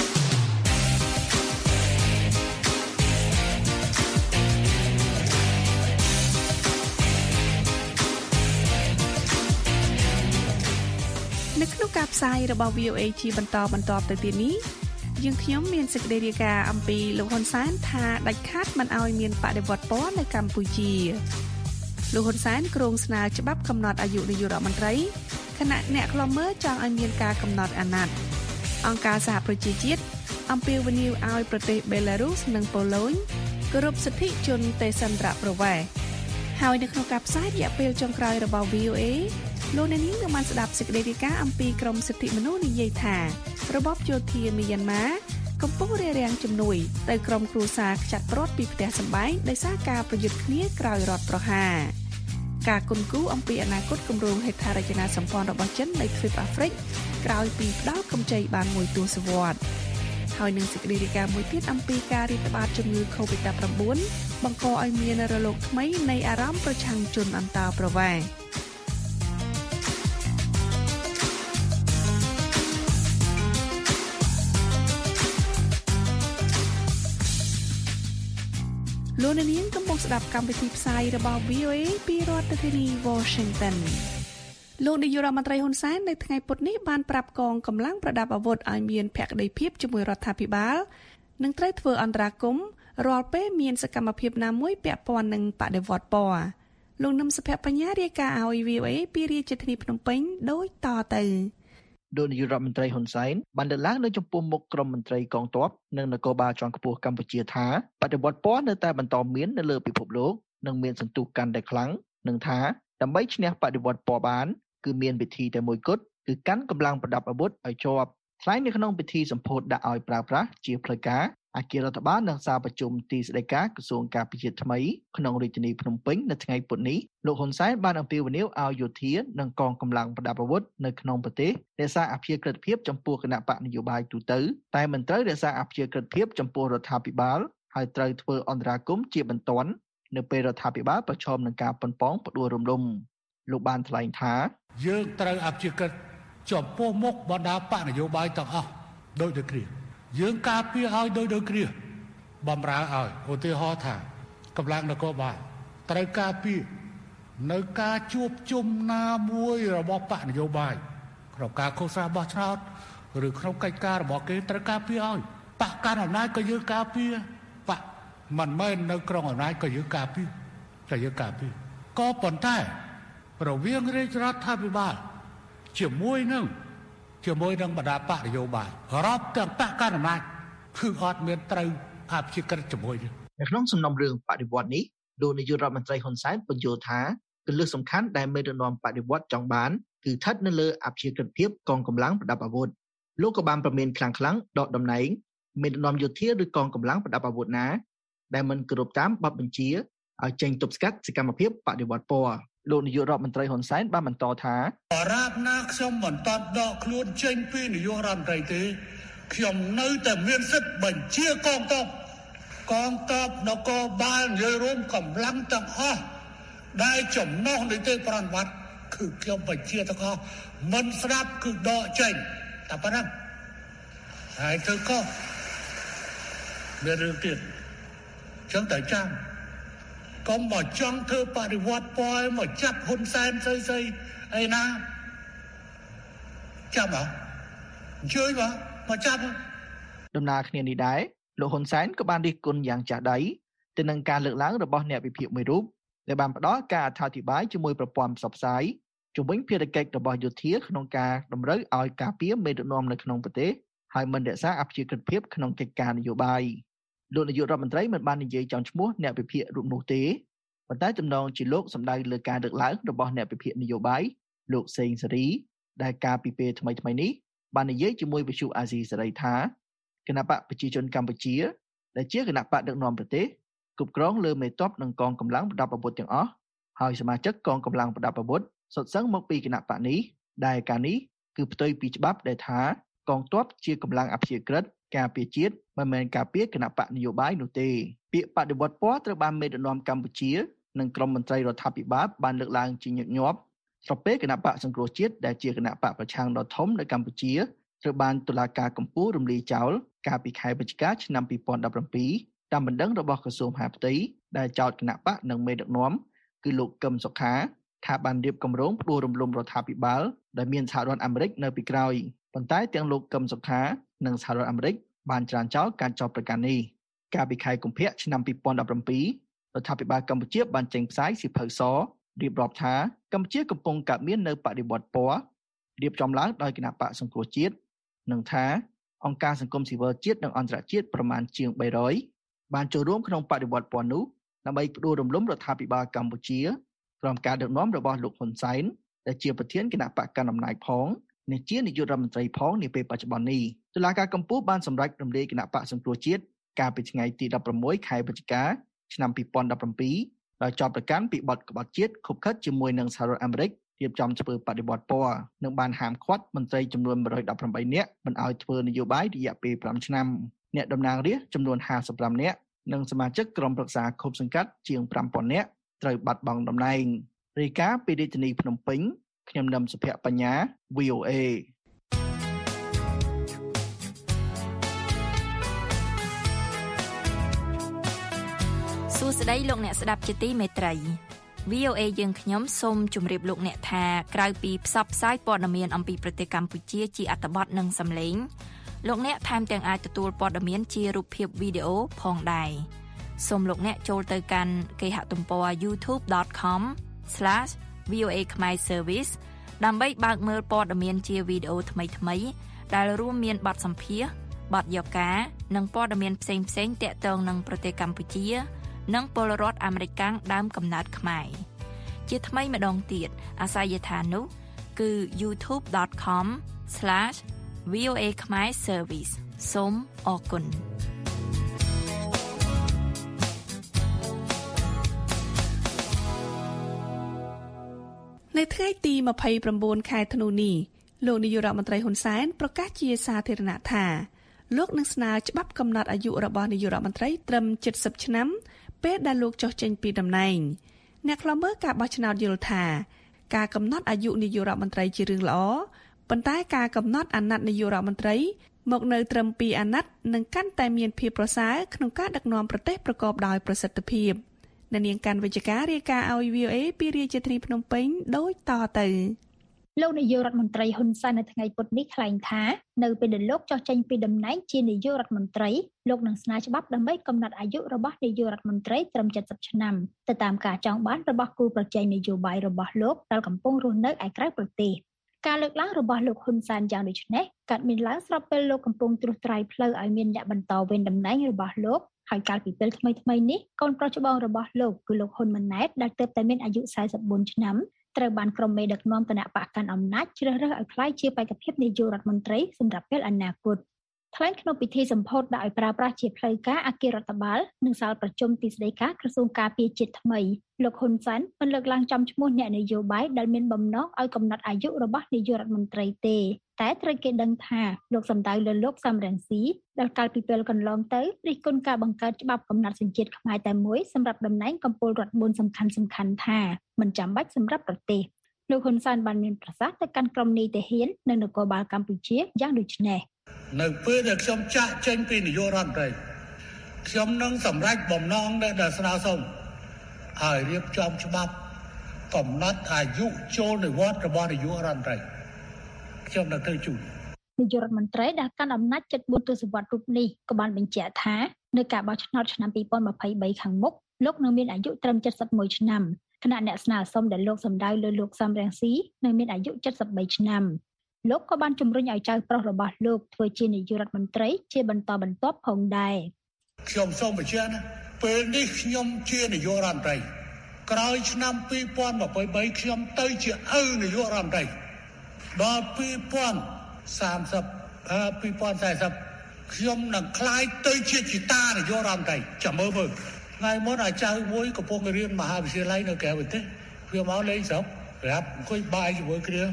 នៅក្នុងការផ្សាយរបស់ VOA ជាបន្តទៅទៀតនេះយើងខ្ញុំមានសេចក្តីរាយការណ៍អំពីលោកហ៊ុនសែនថាដាច់ខាតមិនឲ្យមានបដិវត្តពណ៌នៅកម្ពុជាលោកហ៊ុនសែនគ្រោងស្នើច្បាប់កំណត់អាយុនាយករដ្ឋមន្ត្រីគណៈអ្នកខ្លំមើលចង់ឲ្យមានការកំណត់អាណត្តិអង្គការសហប្រជាជាតិអំពាវនាវឲ្យប្រទេសបេឡារុសនិងប៉ូឡូញគោរពសិទ្ធិជនទេសន្តរប្រវេសន៍ហើយនៅក្នុងការផ្សាយរយៈពេលចុងក្រោយរបស់ VOA លោកអ្នកនាងនឹងបានស្ដាប់សេចក្តីរាយការណ៍អំពីក្រមសិទ្ធិមនុស្សនិយាយថារបបយោធាមីយ៉ាន់ម៉ាកំពុងរារាំងជំនួយទៅក្រុមគ្រួសារខ្ចាត់ព្រាត់ពីផ្ទះសម្បែងដោយសារការប្រយុទ្ធគ្នាក្រោយរដ្ឋប្រហារការគុណគូអំពីអនាគតគម្រោងហេដ្ឋារចនាសម្ព័ន្ធរបស់ចិននៅទ្វីបអាហ្វ្រិកក្រោយពីផ្ដាល់កម្ចីបានមួយទសវត្សរ៍ហើយនឹងសេចក្តីរាយការណ៍មួយទៀតអំពីការរាតត្បាតជំងឺ COVID-19 បង្កឲ្យមានរលកថ្មីនៃអារម្មណ៍ប្រឆាំងជនអន្តោប្រវេសន៍លោកនាងកំពុងស្ដាប់កម្មវិធីផ្សាយរបស់ VOA ពីរដ្ឋធានី Washington លោកនាយករដ្ឋមន្ត្រីហ៊ុនសែននៅថ្ងៃពុធនេះបានប្រាប់កងកម្លាំងប្រដាប់អាវុធឲ្យមានភក្តីភាពជាមួយរដ្ឋាភិបាលនិងត្រូវធ្វើអន្តរាគមន៍រាល់ពេលមានសកម្មភាពណាមួយពាក់ព័ន្ធនឹងបដិវត្តពណ៌លោកនឹមសុភបញ្ញារាយការណ៍ឲ្យ VOA ពីរាជធានីភ្នំពេញដូចតទៅលោកនាយករដ្ឋមន្ត្រីហ៊ុនសែនបានលើកឡើងនៅចំពោះមុខក្រុមមន្ត្រីកងទ័ពនិងនគរបាលជាន់ខ្ពស់កម្ពុជាថាបដិវត្តពណ៌នៅតែបន្តមាននៅលើពិភពលោកនិងមានសន្ទុះកាន់តែខ្លាំងនិងថាដើម្បីឈ្នះបដិវត្តពណ៌បានគឺមានវិធីតែមួយគត់គឺកាន់កម្លាំងប្រដាប់អាវុធឲ្យជាប់ថ្លែងនៅក្នុងពិធីសម្ពោធដាក់ឲ្យប្រើប្រាស់ជាផ្លូវការអគាររដ្ឋបាលនិងសាលប្រជុំទីស្តីការក្រសួងការពារជាតិថ្មីក្នុងរាជធានីភ្នំពេញនៅថ្ងៃពុធនេះលោកហ៊ុនសែនបានអំពាវនាវឲ្យយោធានិងកងកម្លាំងប្រដាប់អាវុធនៅក្នុងប្រទេសរក្សាអព្យាក្រឹតភាពចំពោះគណៈបកនយោបាយទូទៅតែមិនត្រូវរក្សាអព្យាក្រឹតភាពចំពោះរដ្ឋាភិបាលហើយត្រូវធ្វើអន្តរាគមន៍ជាបន្ទាន់នៅពេលរដ្ឋាភិបាលប្រឈមនឹងការប៉ុនប៉ងផ្ដួលរំលំលោកបានថ្លែងថាយើងត្រូវអព្យាក្រឹតចំពោះមុខបណ្ដាបកនយោបាយទាំងអស់ដូចគ្នាយើងការពារឲ្យដូចគ្នាបំរើឲ្យឧទាហរណ៍ថាកម្លាំងនគរបាលត្រូវការពារនៅការជួបជុំណាមួយរបស់បកនយោបាយក្នុងការឃោសនាបោះឆ្នោតឬក្នុងកិច្ចការរបស់គេត្រូវការពារឲ្យបកកាន់អំណាចក៏យើងការពារបកមិនមែននៅក្នុងអំណាចក៏យើងការពារតែយើងការពារក៏ប៉ុន្តែរវាងរាជរដ្ឋាភិបាលជាមួយនឹងបណ្ដាបកនយោបាយរាប់ទាំងបកកណ្ដាលអំណាចគឺអត់មានត្រូវអព្យាក្រឹតជាមួយទេនៅក្នុងសំណុំរឿងបដិវត្តនេះលោកនាយករដ្ឋមន្ត្រីហ៊ុនសែនបញ្យល់ថាគន្លឹះសំខាន់ដែលមេដឹកនាំបដិវត្តចង់បានគឺស្ថិតនៅលើអព្យាក្រឹតភាពកងកម្លាំងប្រដាប់អាវុធលោកក៏បានប្រមានខ្លាំងដកតំណែងមេដឹកនាំយោធាឬកងកម្លាំងប្រដាប់អាវុធណាដែលមិនគោរពតាមបទបញ្ជាឲ្យចេញទប់ស្កាត់សកម្មភាពបដិវត្តពណ៌លោកនាយករដ្ឋមន្ត្រីហ៊ុនសែនបានបន្តថាបរាបណាខ្ញុំមិនតន់ដកខ្លួនចេញពីនាយករដ្ឋមន្ត្រីទេខ្ញុំនៅតែមានសិទ្ធិបញ្ជាកងទ័ពនគរបាលនិយាយរួមកម្លាំងទាំងអស់ដែលចំណុះនីតិប្រតិបត្តិគឺខ្ញុំបញ្ជាទាំងអស់មិនស្ដាប់គឺដកចេញតែប៉ុណ្ណឹងហើយទៅក៏មានរឿងទៀតចឹងតែចាំកុំមកចង់ធ្វើបដិវត្តពណ៌មកចាប់ហ៊ុនសែនស្អីអីណាចាប់អញ្ជើញមកចាប់ដំណើរគ្នានេះដែរលោកហ៊ុនសែនក៏បានរិះគន់យ៉ាងចាស់ដៃទៅនឹងការលើកឡើងរបស់អ្នកវិភាគមួយរូបដែលបានផ្ដល់ការអធិប្បាយជាមួយប្រព័ន្ធផ្សព្វផ្សាយជំវិញភារកិច្ចរបស់យោធាក្នុងការតម្រូវឲ្យការពារមេដឹកនាំនៅក្នុងប្រទេសហើយមិនរក្សាអព្យាក្រឹតភាពក្នុងកិច្ចការនយោបាយលោកនាយករដ្ឋមន្ត្រីមិនបាននិយាយចំឈ្មោះអ្នកវិភាគរូបនោះទេប៉ុន្តែទំនងជាលោកសម្ដៅលើការលើកឡើងរបស់អ្នកវិភាគនយោបាយលោកសេងសេរីដែលការពីពេលថ្មីនេះបាននិយាយជាមួយវិទ្យុអាស៊ីសេរីថាគណៈបកប្រជាជនកម្ពុជាដែលជាគណៈបកដឹកនាំប្រទេសគ្រប់គ្រងលើមេតបនិងកងកម្លាំងប្រដាប់អាវុធទាំងអស់ហើយសមាជិកកងកម្លាំងប្រដាប់អាវុធសុទ្ធសឹងមកពីគណៈបកនេះដែលការនេះគឺផ្ទុយពីច្បាប់ដែលថាកងទ័ពជាកម្លាំងអព្យាក្រឹតការពារជាតិមិនមែនការពារគណៈបកនយោបាយនោះទេពាក្យបដិវត្តពណ៌ត្រូវបានមេដឹកនាំកម្ពុជានិងក្រុមមន្ត្រីរដ្ឋាភិបាលបានលើកឡើងជាញឹកញាប់ស្របពេលគណៈបកសង្គ្រោះជាតិដែលជាគណៈបកប្រឆាំងដ៏ធំនៅកម្ពុជាត្រូវបានតុលាការកំពូលរំលាយចោលកាលពីខែវិច្ឆិកាឆ្នាំ2017តាមបណ្ដឹងរបស់ក្រសួងមហាផ្ទៃដែលចោទគណៈបកនិងមេដឹកនាំគឺលោកកឹមសុខាថាបានរៀបគម្រោងផ្ដួលរំលំរដ្ឋាភិបាលដែលមានសហរដ្ឋអាមេរិកនៅពីក្រោយប៉ុន្តែទាំងលោកកឹមសុខានិងសហរដ្ឋអាមេរិកបានច្រានចោលការចោទប្រកាន់នេះកាលពីខែកុម្ភៈឆ្នាំ2017រដ្ឋាភិបាលកម្ពុជាបានចេញផ្សាយសៀវភៅសរៀបរាប់ថាកម្ពុជាកំពុងកើតមាននៅបដិវត្តពណ៌រៀបចំឡើងដោយគណៈបកសង្គ្រោះជាតិនិងថាអង្គការសង្គមស៊ីវិលជាតិនិងអន្តរជាតិប្រមាណជាង300បានចូលរួមក្នុងបដិវត្តពណ៌នោះដើម្បីផ្ដួលរំលំរដ្ឋាភិបាលកម្ពុជាក្រោមការដឹកនាំរបស់លោកហ៊ុនសែនដែលជាប្រធានគណៈបកកណ្ដាលអំណាចផងនិងជានាយករដ្ឋមន្ត្រីផងនាពេលបច្ចុប្បន្ននេះតុលាការកំពូលបានសម្រេចរំលាយគណៈបកសង្គ្រោះជាតិកាលពីថ្ងៃទី16ខែវិច្ឆិកាឆ្នាំ2017ដោយចោទប្រកាន់ពីបទក្បត់ជាតិខុបខិតជាមួយនឹងសហរដ្ឋអាមេរិករៀបចំធ្វើបដិវត្តពណ៌និងបានហាមឃាត់មន្ត្រីចំនួន118នាក់មិនឲ្យធ្វើនយោបាយរយៈពេល5ឆ្នាំអ្នកតំណាងរាស្ត្រចំនួន55នាក់និងសមាជិកក្រុមប្រឹក្សាឃុំសង្កាត់ជាង 5000 នាក់ត្រូវបាត់បង់តំណែងរាយការណ៍ពីរាជធានីភ្នំពេញខ្ញុំនឹមសុភ័ក្របញ្ញា VOA សួស្តីលោកអ្នកស្ដាប់ជាទីមេត្រី VOA យើងខ្ញុំសូមជម្រាបលោកអ្នកថាក្រៅពីផ្សព្វផ្សាយព័ត៌មានអំពីប្រទេសកម្ពុជាជាអត្ថបទនិងសំឡេងលោកអ្នកថែមទាំងអាចទទួលព័ត៌មានជារូបភាពវីដេអូផងដែរសូមលោកអ្នកចូលទៅកាន់គេហទំព័រ youtube.com/VOA Khmer Service ដើម្បីបើកមើលព័ត៌មានជាវីដេអូថ្មីៗដែលរួមមានបទសម្ភាសន៍បទយកការនិងព័ត៌មានផ្សេងៗទាក់ទងនឹងប្រទេសកម្ពុជានិងពលរដ្ឋអាមេរិកកាំងដើមកំណើតខ្មែរជាថ្មីម្ដងទៀតអាសយដ្ឋាននោះគឺ youtube.com/VOA Khmer Service សូមអរគុណថ្ងៃទី29ខែធ្នូនេះលោកនាយករដ្ឋមន្ត្រីហ៊ុនសែនប្រកាសជាសាធារណៈថាលោកនឹងស្នើច្បាប់កំណត់អាយុរបស់នាយករដ្ឋមន្ត្រីត្រឹម70ឆ្នាំពេលដែលលោកចុះចេញពីតំណែងអ្នកខ្លំមើលការបោះឆ្នោតយល់ថាការកំណត់អាយុនាយករដ្ឋមន្ត្រីជារឿងល្អប៉ុន្តែការកំណត់អាណត្តិនាយករដ្ឋមន្ត្រីមកនៅត្រឹម2អាណត្តិនឹងកាន់តែមានភាពប្រសើរក្នុងការដឹកនាំប្រទេសប្រកបដោយប្រសិទ្ធភាពអ្នកនាងកាន់វិជ្ជការរាយការណ៍ឲ្យ VOA ពីរាជធានីភ្នំពេញដូចតទៅលោកនាយករដ្ឋមន្ត្រីហ៊ុនសែននៅថ្ងៃពុធនេះថ្លែងថានៅពេលដែលលោកចុះចេញពីតំណែងជានាយករដ្ឋមន្ត្រីលោកនឹងស្នើច្បាប់ដើម្បីកំណត់អាយុរបស់នាយករដ្ឋមន្ត្រីត្រឹម70ឆ្នាំទៅតាមការចង់បានរបស់គូប្រជែងនយោបាយរបស់លោកដែលកំពុងរស់នៅឯក្រៅប្រទេសការលើកឡើងរបស់លោកហ៊ុនសែនយ៉ាងដូចនេះកើតមានឡើងស្របពេលលោកកំពុងត្រួសត្រាយផ្លូវឲ្យមានអ្នកបន្តវេនតំណែងរបស់លោកហើយកាលពីពេលថ្មីៗនេះកូនប្រុសច្បងរបស់លោកគឺលោកហ៊ុនម៉ាណែតដែលទើបតែមានអាយុ44ឆ្នាំត្រូវបានក្រុមមេដឹកនាំគណៈបកកាន់អំណាចជ្រើសរើសឲ្យក្លាយជាបេក្ខភាពនាយករដ្ឋមន្ត្រីសម្រាប់ពេលអនាគតថ្លែងក្នុងពិធីសម្ពោធដាក់ឲ្យប្រើប្រាស់ជាផ្លូវការអគាររដ្ឋបាលនិងសាលប្រជុំទីស្តីការក្រសួងការពារជាតិថ្មីលោកហ៊ុនសែនបានលើកឡើងចំឈ្មោះអ្នកនយោបាយដែលមានបំណងឲ្យកំណត់អាយុរបស់នាយករដ្ឋមន្ត្រីទេតែត្រូវគេដឹងថាលោកសំដៅលើលោកសំរងស៊ីដែលកាលពីពេលកន្លងទៅរិះគន់ការបង្កើតច្បាប់កំណត់សញ្ជាតិខ្មែរតែមួយសម្រាប់តំណែងកំពូលរដ្ឋ4សំខាន់ៗថាមិនចាំបាច់សម្រាប់ប្រទេសលោកហ៊ុនសែនបានមានប្រសាសន៍ទៅកាន់ក្រុមនីតិហ៊ាននៅនគរបាលកម្ពុជាយ៉ាងដូចនេះនៅពេលដែលខ្ញុំចាក់ចេញពីនាយករដ្ឋមន្ត្រីខ្ញុំនឹងសម្រេចបំណងដែលស្នើសុំឲ្យរៀបចំច្បាប់កំណត់អាយុចូលនិវត្តន៍របស់នាយករដ្ឋមន្ត្រីខ្ញុំនឹងទៅជួយនាយករដ្ឋមន្ត្រីដែលកាន់អំណាចជិត4ទសវត្សរ៍រូបនេះក៏បានបញ្ជាក់ថានៅការបោះឆ្នោតឆ្នាំ2023ខាងមុខលោកនឹងមានអាយុត្រឹម71ឆ្នាំគណៈអ្នកស្នើសុំដែលលោកសម្ដៅលើលោកសំរងស៊ីនៅមានអាយុ73ឆ្នាំលោកក៏បានជំរុញឲ្យចៅប្រុសរបស់លោកធ្វើជានាយករដ្ឋមន្ត្រីជាបន្តបន្ទាប់ផងដែរខ្ញុំសូមបញ្ជាក់ណាពេលនេះខ្ញុំជានាយករដ្ឋមន្ត្រីក្រោយឆ្នាំ2023ខ្ញុំទៅជាឪនាយករដ្ឋមន្ត្រីដល់2040ខ្ញុំនឹងក្លាយទៅជាជីតានាយករដ្ឋមន្ត្រីចាំមើលថ្ងៃមុនអាចចៅមួយកំពុងរៀនមហាវិទ្យាល័យនៅក្រៅប្រទេសវាមកលេងស្រុកប្រាប់អង្គុយបាយជាមួយគ្នា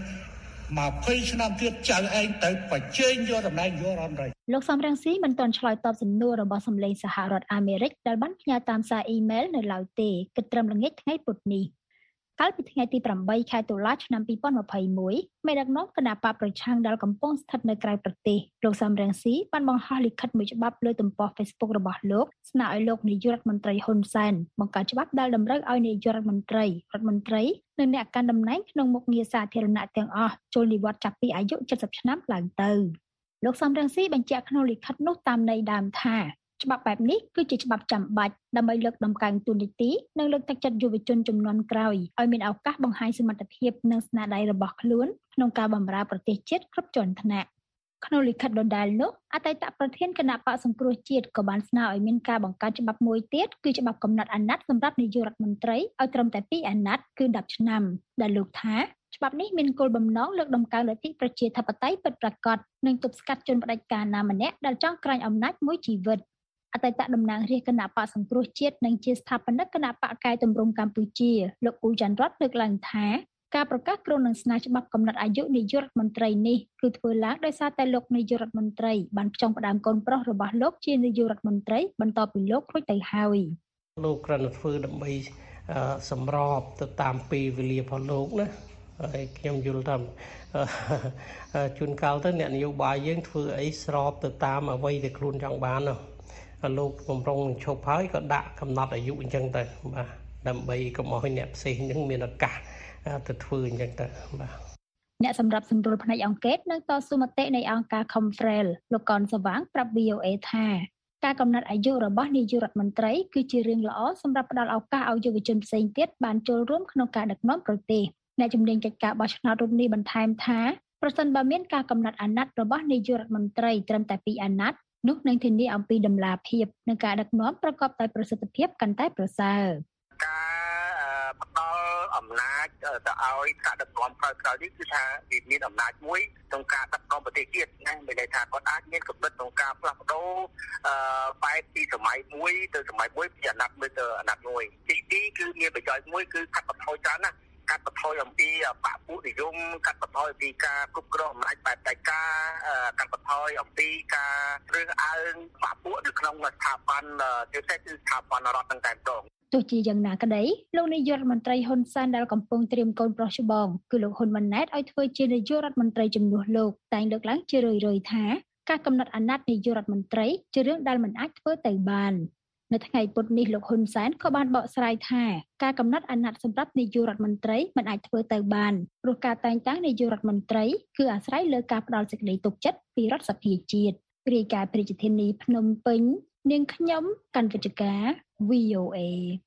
20ឆ្នាំទៀតចៅឯងទៅបញ្ចេញយកតំណែងយករដ្ឋមន្ត្រីលោកសំរងស៊ីមិនទាន់ឆ្លើយតបសំណួររបស់សម្លេងសហរដ្ឋអាមេរិកដែលបានផ្ញើតាមសារអ៊ីមែលនៅឡើយទេគិតត្រឹមល្ងាចថ្ងៃពុធនេះកាលពីថ្ងៃទី8ខែតុលាឆ្នាំ2021មេដឹកនាំគណៈបកប្រឆាំងដែលកំពុងស្ថិតនៅក្រៅប្រទេសលោកសំរងស៊ីបានបង្ហោះលិខិតមួយច្បាប់លើទំព័រ Facebook របស់លោកស្នើឲ្យលោកនាយករដ្ឋមន្ត្រីហ៊ុនសែនបង្កើតច្បាប់ដែលតម្រូវឲ្យនាយករដ្ឋមន្ត្រីនិងអ្នកកាន់តំណែងក្នុងមុខងារសាធារណៈទាំងអស់ចូលនិវត្តន៍ចាប់ពីអាយុ70ឆ្នាំឡើងទៅលោកសំរងស៊ីបញ្ជាក់ក្នុងលិខិតនោះតាមន័យដើមថាច្បាប់បែបនេះគឺជាច្បាប់ចាំបាច់ដើម្បីលើកតម្កើងតួនាទីនិងលើកទឹកចិត្តយុវជនជំនាន់ក្រោយឲ្យមានឱកាសបង្ហាញសមត្ថភាពនិងស្នាដៃរបស់ខ្លួនក្នុងការបម្រើប្រទេសជាតិគ្រប់ជាន់ថ្នាក់ក្នុងលិខិតដដែលនោះអតីតប្រធានគណៈបកសង្គ្រោះជាតិក៏បានស្នើឲ្យមានការបង្កើតច្បាប់មួយទៀតគឺច្បាប់កំណត់អាណត្តិសម្រាប់នាយករដ្ឋមន្ត្រីឲ្យត្រឹមតែ2អាណត្តិគឺ10ឆ្នាំដែលលោកថាច្បាប់នេះមានគោលបំណងលើកតម្កើងលទ្ធិប្រជាធិបតេយ្យពិតប្រាកដនិងទប់ស្កាត់ជនផ្ដាច់ការណាម្នាក់ដែលចង់ក្រាញអំណាចមួយជីវិតអតីតតំណាងរាស្ត្រគណៈបកសង្គ្រោះជាតិនិងជាស្ថាបនិកគណៈបកកែតម្រង់កម្ពុជាលោកអ៊ូច័ន្ទរតលើកឡើងថាការប្រកាសគ្រោងនឹងស្នើច្បាប់កំណត់អាយុនាយករដ្ឋមន្ត្រីនេះគឺធ្វើឡើងដោយសារតែលោកនាយករដ្ឋមន្ត្រីបានផ្ចង់ផ្ដើមកូនប្រុសរបស់លោកជានាយករដ្ឋមន្ត្រីបន្ទាប់ពីលោករួចទៅហើយលោកគ្រាន់តែធ្វើដើម្បីសម្របទៅតាមពេលវេលារបស់លោកណាហើយខ្ញុំយល់ថាជួនកាលទៅអ្នកនយោបាយយើងធ្វើអីស្របទៅតាមអ្វីដែលខ្លួនចង់បានណាលោកបំរុងនឹងឈប់ហើយក៏ដាក់កំណត់អាយុអញ្ចឹងទៅបាទដើម្បីកុំឲ្យអ្នកផ្សេងហ្នឹងមានឱកាសទៅធ្វើអញ្ចឹងទៅបាទអ្នកសម្រាប់សម្រួលផ្នែកអង្កេតនិងតស៊ូមតិនៃអង្គការ Confrel លោកកនសវាងប្រាប់ VOA ថាការកំណត់អាយុរបស់នាយករដ្ឋមន្ត្រីគឺជារឿងល្អសម្រាប់ផ្ដល់ឱកាសឲ្យយុវជនផ្សេងទៀតបានចូលរួមក្នុងការដឹកនាំប្រទេសអ្នកជំនាញកិច្ចការបោះឆ្នោតរូបនេះបន្ថែមថាប្រសិនបើមានការកំណត់អាណត្តិរបស់នាយករដ្ឋមន្ត្រីត្រឹមតែ2អាណត្តិនោះនឹងធានាអំពីតម្លាភាពនិងការដឹកនាំប្រកបដោយប្រសិទ្ធភាពកាន់តែប្រសើរការផ្ដល់អំណាចទៅឲ្យការដឹកនាំក្រោយៗនេះគឺថាវាមានអំណាចមួយក្នុងការដឹកនាំប្រទេសជាតិណាមានន័យថាគាត់អាចមានកម្រិតក្នុងការផ្លាស់ប្ដូរបែបពីសម័យមួយទៅសម័យមួយពីអាណត្តិមួយទៅអាណត្តិមួយទី2គឺមានប្រយោជន៍មួយគឺកាត់បន្ថយច្រើនណាកាត់បន្ថយអំពីបពុនិយមកាត់បន្ថយអំពីការគ្រប់គ្រងអំណាចបែបផ្ដាច់ការកាត់បន្ថយអំពីការរើសអើងបពុនៅក្នុងស្ថាប័នជាពិសេសគឺស្ថាប័នរដ្ឋទាំងតែម្ដងទោះជាយ៉ាងណាក្តីលោកនាយករដ្ឋមន្ត្រីហ៊ុនសែនដែលកំពុងត្រៀមកូនប្រុសច្បងគឺលោកហ៊ុនម៉ាណែតឲ្យធ្វើជានាយករដ្ឋមន្ត្រីជំនួសលោកតែងលើកឡើងជារឿយៗថាការកំណត់អាណត្តិនាយករដ្ឋមន្ត្រីជារឿងដែលមិនអាចធ្វើទៅបាននៅថ្ងៃពុធនេះលោកហ៊ុនសែនក៏បានបកស្រាយថាការកំណត់អាណត្តិសម្រាប់នាយករដ្ឋមន្ត្រីមិនអាចធ្វើទៅបានព្រោះការតែងតាំងនាយករដ្ឋមន្ត្រីគឺអាស្រ័យលើការផ្ដល់សេចក្តីទុកចិត្តពីរដ្ឋសភាជាតិរាយការណ៍ពីរាជធានីភ្នំពេញនាងខ្ញុំកណ្ឌវិជ្ជការ VOA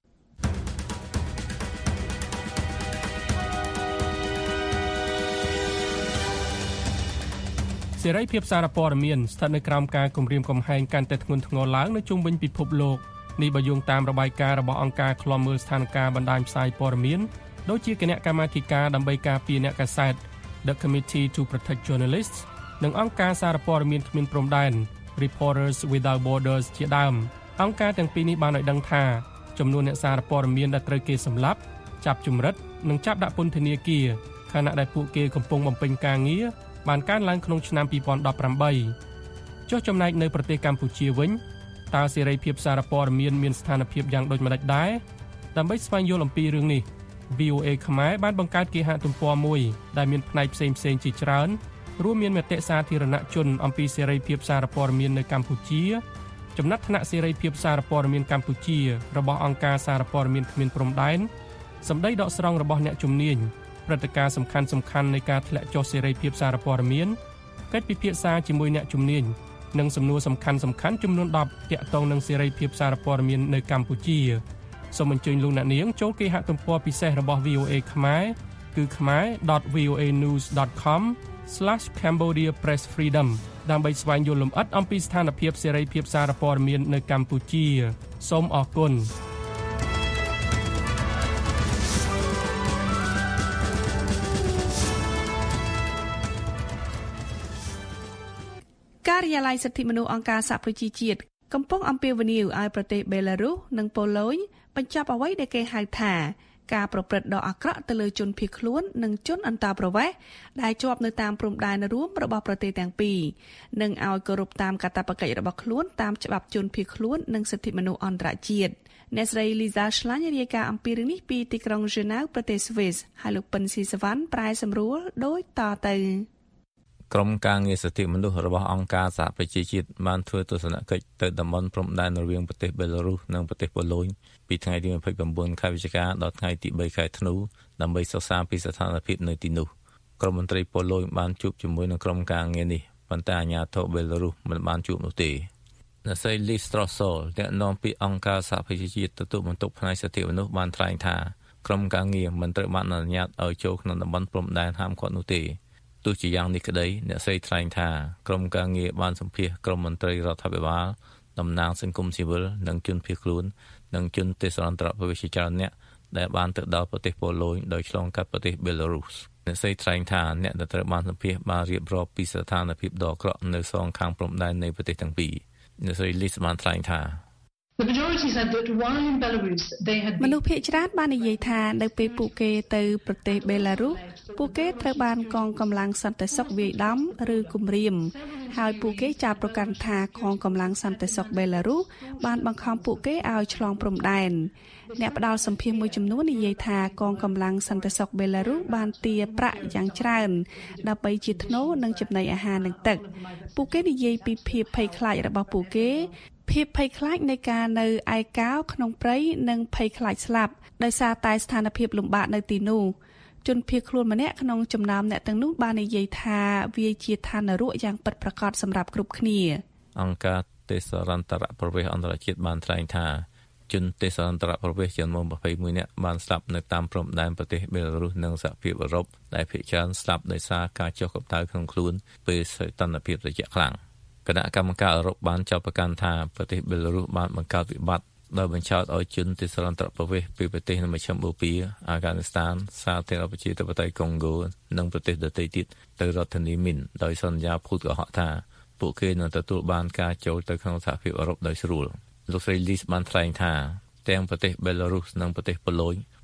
សេរីភាពសារព័ត៌មានស្ថិតនៅក្រោមការគំរាមកំហែងកាន់តែធ្ងន់ធ្ងរឡើងនៅជុំវិញពិភពលោកនេះបើយោងតាមរបាយការណ៍របស់អង្គការឃ្លាំមើលស្ថានភាពបណ្ដាញផ្សាយព័ត៌មានដូចជាគណៈកម្មាធិការដើម្បីការពារអ្នកកាសែត The Committee to Protect Journalists និងអង្គការសារព័ត៌មានគ្មានព្រំដែន Reporters Without Borders ជាដើមអង្គការទាំងពីរនេះបានឲ្យដឹងថាចំនួនអ្នកសារព័ត៌មានដែលត្រូវគេសម្លាប់ចាប់ជំរិតនិងចាប់ដាក់ពន្ធនាគារខណៈដែលពួកគេកំពុងបំពេញការងារបានកើនឡើងក្នុងឆ្នាំ2018ចុះចំណែកនៅប្រទេសកម្ពុជាវិញតើសេរីភាពសារព័ត៌មានស្ថានភាពយ៉ាងដូចម្តេចដែរដើម្បីស្វែងយល់អំពីរឿងនេះ VOA ខ្មែរបានបង្កើតគេហទំព័រមួយដែលមានផ្នែកផ្សេងៗជាច្រើនរួមមានមតិសាធារណជនអំពីសេរីភាពសារព័ត៌មាននៅកម្ពុជាចំណាត់ថ្នាក់សេរីភាពសារព័ត៌មានកម្ពុជារបស់អង្គការសារព័ត៌មានគ្មានព្រំដែនសម្ដីដកស្រង់របស់អ្នកជំនាញព្រឹត្តិការណ៍សំខាន់នៃការធ្លាក់ចុះសេរីភាពសារព័ត៌មានកិច្ចពិភាក្សាជាមួយអ្នកជំនាញនិងសំណួរសំខាន់ចំនួន10ទាក់ទងនឹងសេរីភាពសារព័ត៌មាននៅកម្ពុជាសូមអញ្ជើញលោកអ្នកនាងចូលគេហទំព័រពិសេសរបស់ VOA ខ្មែរគឺ khmer.voanews.com/cambodiapressfreedom ដើម្បីស្វែងយល់លម្អិតអំពីស្ថានភាពសេរីភាពសារព័ត៌មាននៅកម្ពុជាសូមអរគុណការិយាល័យសិទ្ធិមនុស្សអង្គការសហប្រជាជាតិកំពុងអំពាវនាវឲ្យប្រទេសបេឡារុសនិងប៉ូឡូញបញ្ចប់អ្វីដែលគេហៅថាការប្រព្រឹត្តដ៏អាក្រក់ទៅលើជនភៀសខ្លួននិងជនអន្តោប្រវេសន៍ដែលជាប់នៅតាមព្រំដែនរួមរបស់ប្រទេសទាំងពីរនិងឲ្យគោរពតាមកាតព្វកិច្ចរបស់ខ្លួនតាមច្បាប់ជនភៀសខ្លួននិងសិទ្ធិមនុស្សអន្តរជាតិអ្នកស្រី Lisa Schlein រាយការណ៍អំពីរឿងនេះពីទីក្រុង Geneva ប្រទេស Swiss ហើយលោកពិនស៊ីសវណ្ណប្រែសម្រួលដូចតទៅក្រុមការងារសិទ្ធិមនុស្សរបស់អង្គការសហប្រជាជាតិបានធ្វើទស្សនកិច្ចទៅតំបន់ព្រំដែនរវាងប្រទេសបេឡារុសនិងប្រទេសប៉ូឡូញពីថ្ងៃទី29ខែវិច្ឆិកាដល់ថ្ងៃទី3ខែធ្នូដើម្បីសិក្សាពីស្ថានភាពនៅទីនោះក្រុមមន្ត្រីប៉ូឡូញបានជួបជាមួយនឹងក្រុមការងារនេះប៉ុន្តែអាជ្ញាធរបេឡារុសមិនបានជួបនោះទេអ្នកស្រី Liz Trossel អ្នកនាំពាក្យអង្គការសហប្រជាជាតិទទួលបន្ទុកផ្នែកសិទ្ធិមនុស្សបានថ្លែងថាក្រុមការងារមិនត្រូវបានអនុញ្ញាតឲ្យចូលក្នុងតំបន់ព្រំដែនហាមឃាត់នោះទេទោះជាយ៉ាងនេះក្តីអ្នកស្រីថ្លែងថាក្រុមការងារបានសម្ភាសក្រុមមន្ត្រីរដ្ឋាភិបាលតំណាងសង្គមស៊ីវិលនិងជនភៀសខ្លួននិងជនទេសចរប្រវេសជាច្រើនអ្នកដែលបានទៅដល់ប្រទេសប៉ូឡូញដោយឆ្លងកាត់ប្រទេសបេឡារុសអ្នកស្រីថ្លែងថាអ្នកដែលត្រូវបានសម្ភាសបានរៀបរាប់ពីស្ថានភាពដ៏អាក្រក់នៅសងខាងព្រំដែននៃប្រទេសទាំងពីរអ្នកស្រី Liz បានថ្លែងថាមនុស្សភាគច្រើនបាននិយាយថានៅពេលពួកគេទៅប្រទេសបេឡារុសពួកគេត្រូវបានកងកម្លាំងសន្តិសុខវាយដំឬគំរាមហើយពួកគេចាប់ប្រកាន់ថាកងកម្លាំងសន្តិសុខបេឡារុសបានបង្ខំពួកគេឲ្យឆ្លងព្រំដែនអ្នកផ្ដល់សម្ភារមួយចំនួននិយាយថាកងកម្លាំងសន្តិសុខបេឡារុសបានទារប្រាក់យ៉ាងច្រើនដើម្បីជាថ្នូរនិងចំណីអាហារនិងទឹកពួកគេនិយាយពីភាពភ័យខ្លាចរបស់ពួកគេភាពភ័យខ្លាចនៃការនៅឯកោក្នុងព្រៃនិងភ័យខ្លាចស្លាប់ដោយសារតែស្ថានភាពលំបាកនៅទីនោះជនភៀសខ្លួនម្នាក់ក្នុងចំណោមអ្នកទាំងនោះបាននិយាយថាវាជាឋាននរកយ៉ាងពិតប្រាកដសម្រាប់គ្រប់គ្នាអង្គការទេសចរប្រវេសអន្តរជាតិបានថ្លែងថាជនទេសចរប្រវេសចំនួន21នាក់បានស្លាប់នៅតាមព្រំដែនប្រទេសបេឡារុសនិងសហភាពអឺរ៉ុបដែលភាគច្រើនស្លាប់ដោយសារការចុះកម្ដៅក្នុងខ្លួនពេលសីតុណ្ហភាពត្រជាក់ខ្លាំងគណៈកម្មការអឺរ៉ុបបានចោទប្រកាន់ថាប្រទេសបេឡារុសបានបង្កើតវិបត្តិដោយបញ្ឆោតឲ្យជនទេសចរប្រវេសពីប្រទេសនៅមជ្ឈមបូព៌ាអាហ្គានីស្ថានសាធារណប្រជាធិបតេយ្យកុងហ្គោនិងប្រទេសដទៃទៀតទៅរដ្ឋធានីមីនដោយសន្យាភូតកុហកថាពួកគេនឹងទទួលបានការចូលទៅក្នុងសហភាពអឺរ៉ុបដោយស្រួលលោកស្រី Liz បានថ្លែងថាទាំងប្រទេសបេឡារុសនិងប្រទេសប៉ូឡូញ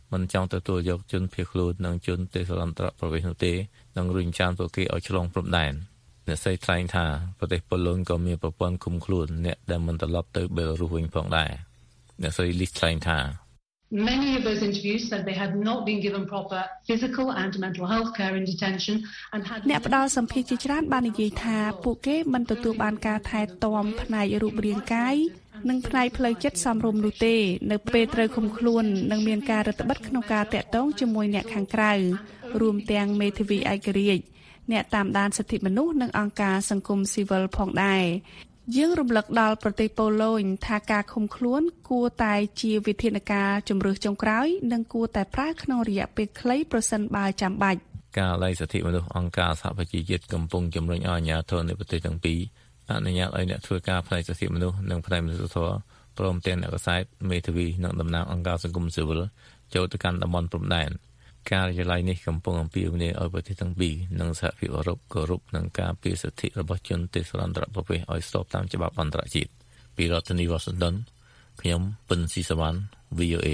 មិនចង់ទទួលយកជនភៀសខ្លួននិងជនទេសចរប្រវេសនោះទេនិងរុញច្រានពួកគេឲ្យឆ្លងព្រំដែនអ្នកស្រីថ្លែងថាប្រទេសប៉ូឡូញក៏មានប្រព័ន្ធឃុំខ្លួនអ្នកដែលមិនត្រឡប់ទៅបេឡារុសវិញផងដែរអ្នកស្រីលីសថ្លែងថា Many of those interviews said they had not been given proper physical and mental health care in detention and had អ្នកផ្ដល់សម្ភារជាច្រើនបាននិយាយថាពួកគេមិនទទួលបានការថែទាំផ្នែករូបរាងកាយនិងផ្នែកផ្លូវចិត្តសមរម្យនោះទេនៅពេលត្រូវឃុំខ្លួននិងមានការរឹតបន្តឹងក្នុងការតាក់ទងជាមួយអ្នកខាងក្រៅរួមទាំងមេធាវីឯករាជ្យអ្នកតាមដានសិទ្ធិមនុស្សនិងអង្គការសង្គមស៊ីវិលផងដែរយើងរំលឹកដល់ប្រទេសប៉ូឡូញថាការឃុំខ្លួនគួរតែជាវិធានការជំរឿសចុងក្រោយនិងគួរតែប្រើក្នុងរយៈពេលខ្លីប្រសិនបើចាំបាច់ការឡៃសិទ្ធិមនុស្សអង្គការសហប្រជាជាតិកំពុងជំរុញឲ្យអាជ្ញាធរនៃប្រទេសទាំងពីរអនុញ្ញាតឲ្យអ្នកធ្វើការផ្នែកសិទ្ធិមនុស្សនិងផ្នែកមនុស្សធម៌ព្រមទាំងអ្នកកសែតមេធាវីនិងតំណាងអង្គការសង្គមស៊ីវិលចូលទៅកាន់តំបន់ព្រំដែនការវិទ្យាល័យនេះកំពុងអំពាវនាវឲ្យប្រទេសទាំងពីរនិងសហភាពអឺរ៉ុបគោរពនឹងការពារសិទ្ធិរបស់ជនទេសចរប្រវេសឲ្យស្របតាមច្បាប់អន្តរជាតិពីរដ្ឋធានី Washington ខ្ញុំពិនស៊ីសវណ្ណ VOA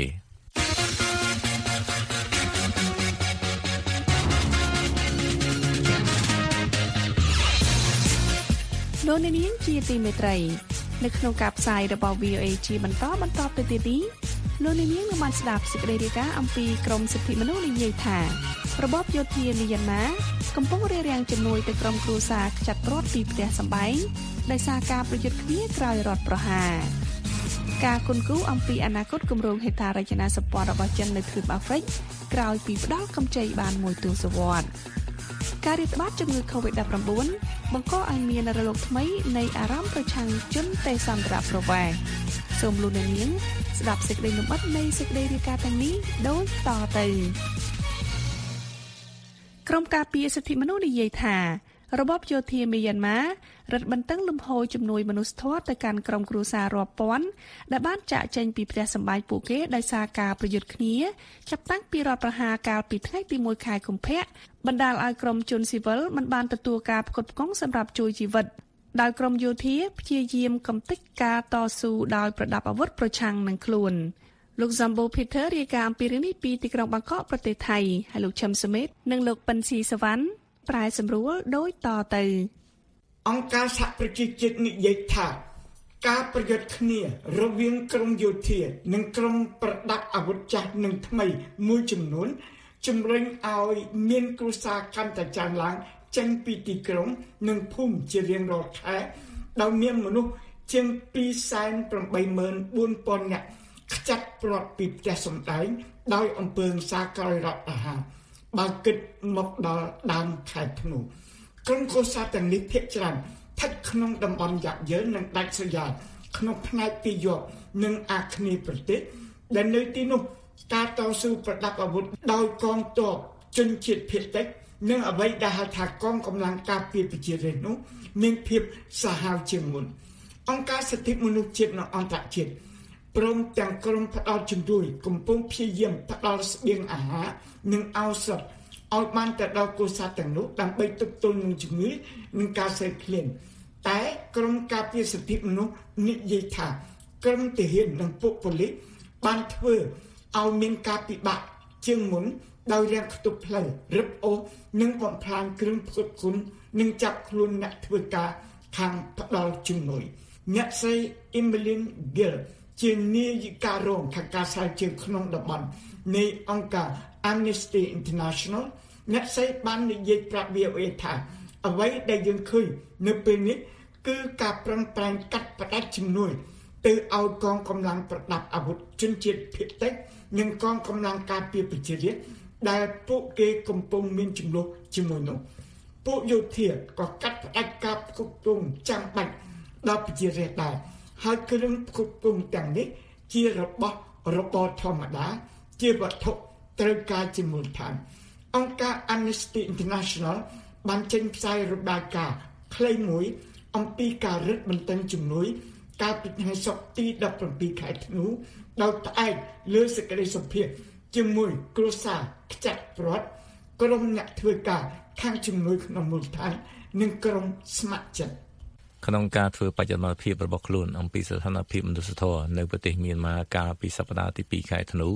លោកនាងជាទីមេត្រីនៅក្នុងការផ្សាយរបស់ VOA ជាបន្តទៅទៀតនេះលោកនាងនឹងបានស្ដាប់សេចក្តីរាយការណ៍អំពីក្រមសិទ្ធិមនុស្សនិយាយថារបបយោធាមីយ៉ាន់ម៉ាកំពុងរារាំងជំនួយទៅក្រុមគ្រួសារខ្ចាត់ព្រ័ត្រពីផ្ទះសម្បែងដោយសារការប្រយុទ្ធគ្នាក្រោយរដ្ឋប្រហារការគន់គូរអំពីអនាគតគម្រោងហេដ្ឋារចនាសម្ព័ន្ធរបស់ចិននៅទ្វីបអាហ្វ្រិកក្រោយពីផ្ដាល់កម្ចីបានមួយទសវត្សរ៍ការរាតត្បាតជំងឺ COVID-19 បង្កឲ្យមានរលកថ្មីនៃអារម្មណ៍ប្រឆាំងជនទេសចរប្រវេសន៍សូមលោកអ្នកនាងស្ដាប់សេចក្តីលម្អិតនៃសេចក្តីរាយការណ៍ទាំងនេះដូចតទៅក្រុមការពារសិទ្ធិមនុស្សនិយាយថារបបយោធាមីយ៉ាន់ម៉ារឹតបន្តឹងលំហូរជំនួយមនុស្សធម៌ទៅកាន់ក្រុមគ្រួសាររាប់ពាន់ដែលបានចាកចេញពីផ្ទះសម្បែងពួកគេដោយសារការប្រយុទ្ធគ្នាចាប់តាំងពីរដ្ឋប្រហារកាលពីថ្ងៃទី1ខែកុម្ភៈបណ្ដាលឲ្យក្រុមជនស៊ីវិលមិនបានទទួលការផ្គត់ផ្គង់សម្រាប់ជួយជីវិតដោយក្រុមយោធាព្យាយាមកំទេចការតស៊ូដោយប្រដាប់អាវុធប្រឆាំងនឹងខ្លួនលោក Zambo Peter រាយការណ៍អំពីរឿងនេះពីទីក្រុងបាងកកប្រទេសថៃហើយលោកឈឹមសមេតនិងលោកប៉ិនស៊ីសវណ្ណប្រែសម្រួលដូចតទៅអង្គការសហប្រជាជាតិនិយាយថាការប្រយុទ្ធគ្នារវាងក្រុមយោធានិងក្រុមប្រដាប់អាវុធចាស់និងថ្មីមួយចំនួនជំរុញឲ្យមានគ្រួសារកាន់តែច្រើនឡើងចេញពីទីក្រុងនិងភូមិជារៀងរាល់ខែដោយមានមនុស្សជាង 284,000 នាក់ខ្ចាត់ព្រ័ត្រពីផ្ទះសម្បែងដោយអំពើហិង្សាក្រោយរដ្ឋប្រហារបើគិតមកដល់ដើមខែធ្នូក្រុមគ្រួសារទាំងនេះភាគច្រើនស្ថិតក្នុងតំបន់យ៉ាប់យ៉ឺននិងដាច់ស្រយាលក្នុងផ្នែកពីយប់និងអាគ្នេយ៍ប្រទេសដែលនៅទីនោះការតស៊ូប្រដាប់អាវុធដោយកងទ័ពជនជាតិភាគតិចនិងអ្វីដែលហៅថាកងកម្លាំងការពារប្រជារាស្ត្រនោះមានភាពសាហាវជាងមុនអង្គការសិទ្ធិមនុស្សជាតិនិងអន្តរជាតិព្រមទាំងក្រុមផ្ដល់ជំនួយកំពុងព្យាយាមផ្ដល់ស្បៀងអាហារនិងឱសថឲ្យបានទៅដល់គ្រួសារទាំងនោះដើម្បីទប់ទល់នឹងជំងឺនិងការសេឃ្លានតែក្រុមការពារសិទ្ធិមនុស្សនិយាយថាក្រុមទាហាននិងពួកប៉ូលីសបានធ្វើឲ្យមានការពិបាកជាងមុនដោយរាំងខ្ទប់ផ្លូវរឹបអូសនិងបំផ្លាញគ្រឿងផ្គត់ផ្គង់និងចាប់ខ្លួនអ្នកធ្វើការខាងផ្ដល់ជំនួយអ្នកស្រី Emeline Gill ជានាយិការរងខាងការស្រាវជ្រាវក្នុងតំបន់នៃអង្គការ Amnesty International អ្នកស្រីបាននិយាយប្រាប់ VOA ថាអ្វីដែលយើងឃើញនៅពេលនេះគឺការប្រឹងប្រែងកាត់ផ្តាច់ជំនួយទៅឲ្យកងកម្លាំងប្រដាប់អាវុធជនជាតិភាគតិចនិងកងកម្លាំងការពារប្រជារាស្ត្រដែលពួកគេកំពុងមានចំនួនជាមួយនោះពួកយោធាក៏កាត់ផ្តាច់ការផ្គត់ផ្គង់ចាំបាច់ដល់ប្រជារាស្ត្រដែរហើយគ្រឿងផ្គត់ផ្គង់ទាំងនេះជារបស់របរធម្មតាជាវត្ថុត្រូវការជាមូលដ្ឋានអង្គការ Amnesty International បានចេញផ្សាយរបាយការណ៍ខ្លីមួយអំពីការរឹតបន្តឹងជំនួយកាលពីថ្ងៃសុក្រទី17ខែធ្នូដោយផ្អែកលើសេចក្តីសម្ភាសន៍ជាមួយគ្រួសារខ្ចាត់ព្រ័ត្រក្រុមអ្នកធ្វើការខាងជំនួយក្នុងមូលដ្ឋាននិងក្រុមស្ម័គ្រចិត្តក្នុងការធ្វើបច្ចុប្បន្នភាពរបស់ខ្លួនអំពីស្ថានភាពមនុស្សធម៌នៅប្រទេសមីយ៉ាន់ម៉ាកាលពីសប្តាហ៍ទី2ខែធ្នូ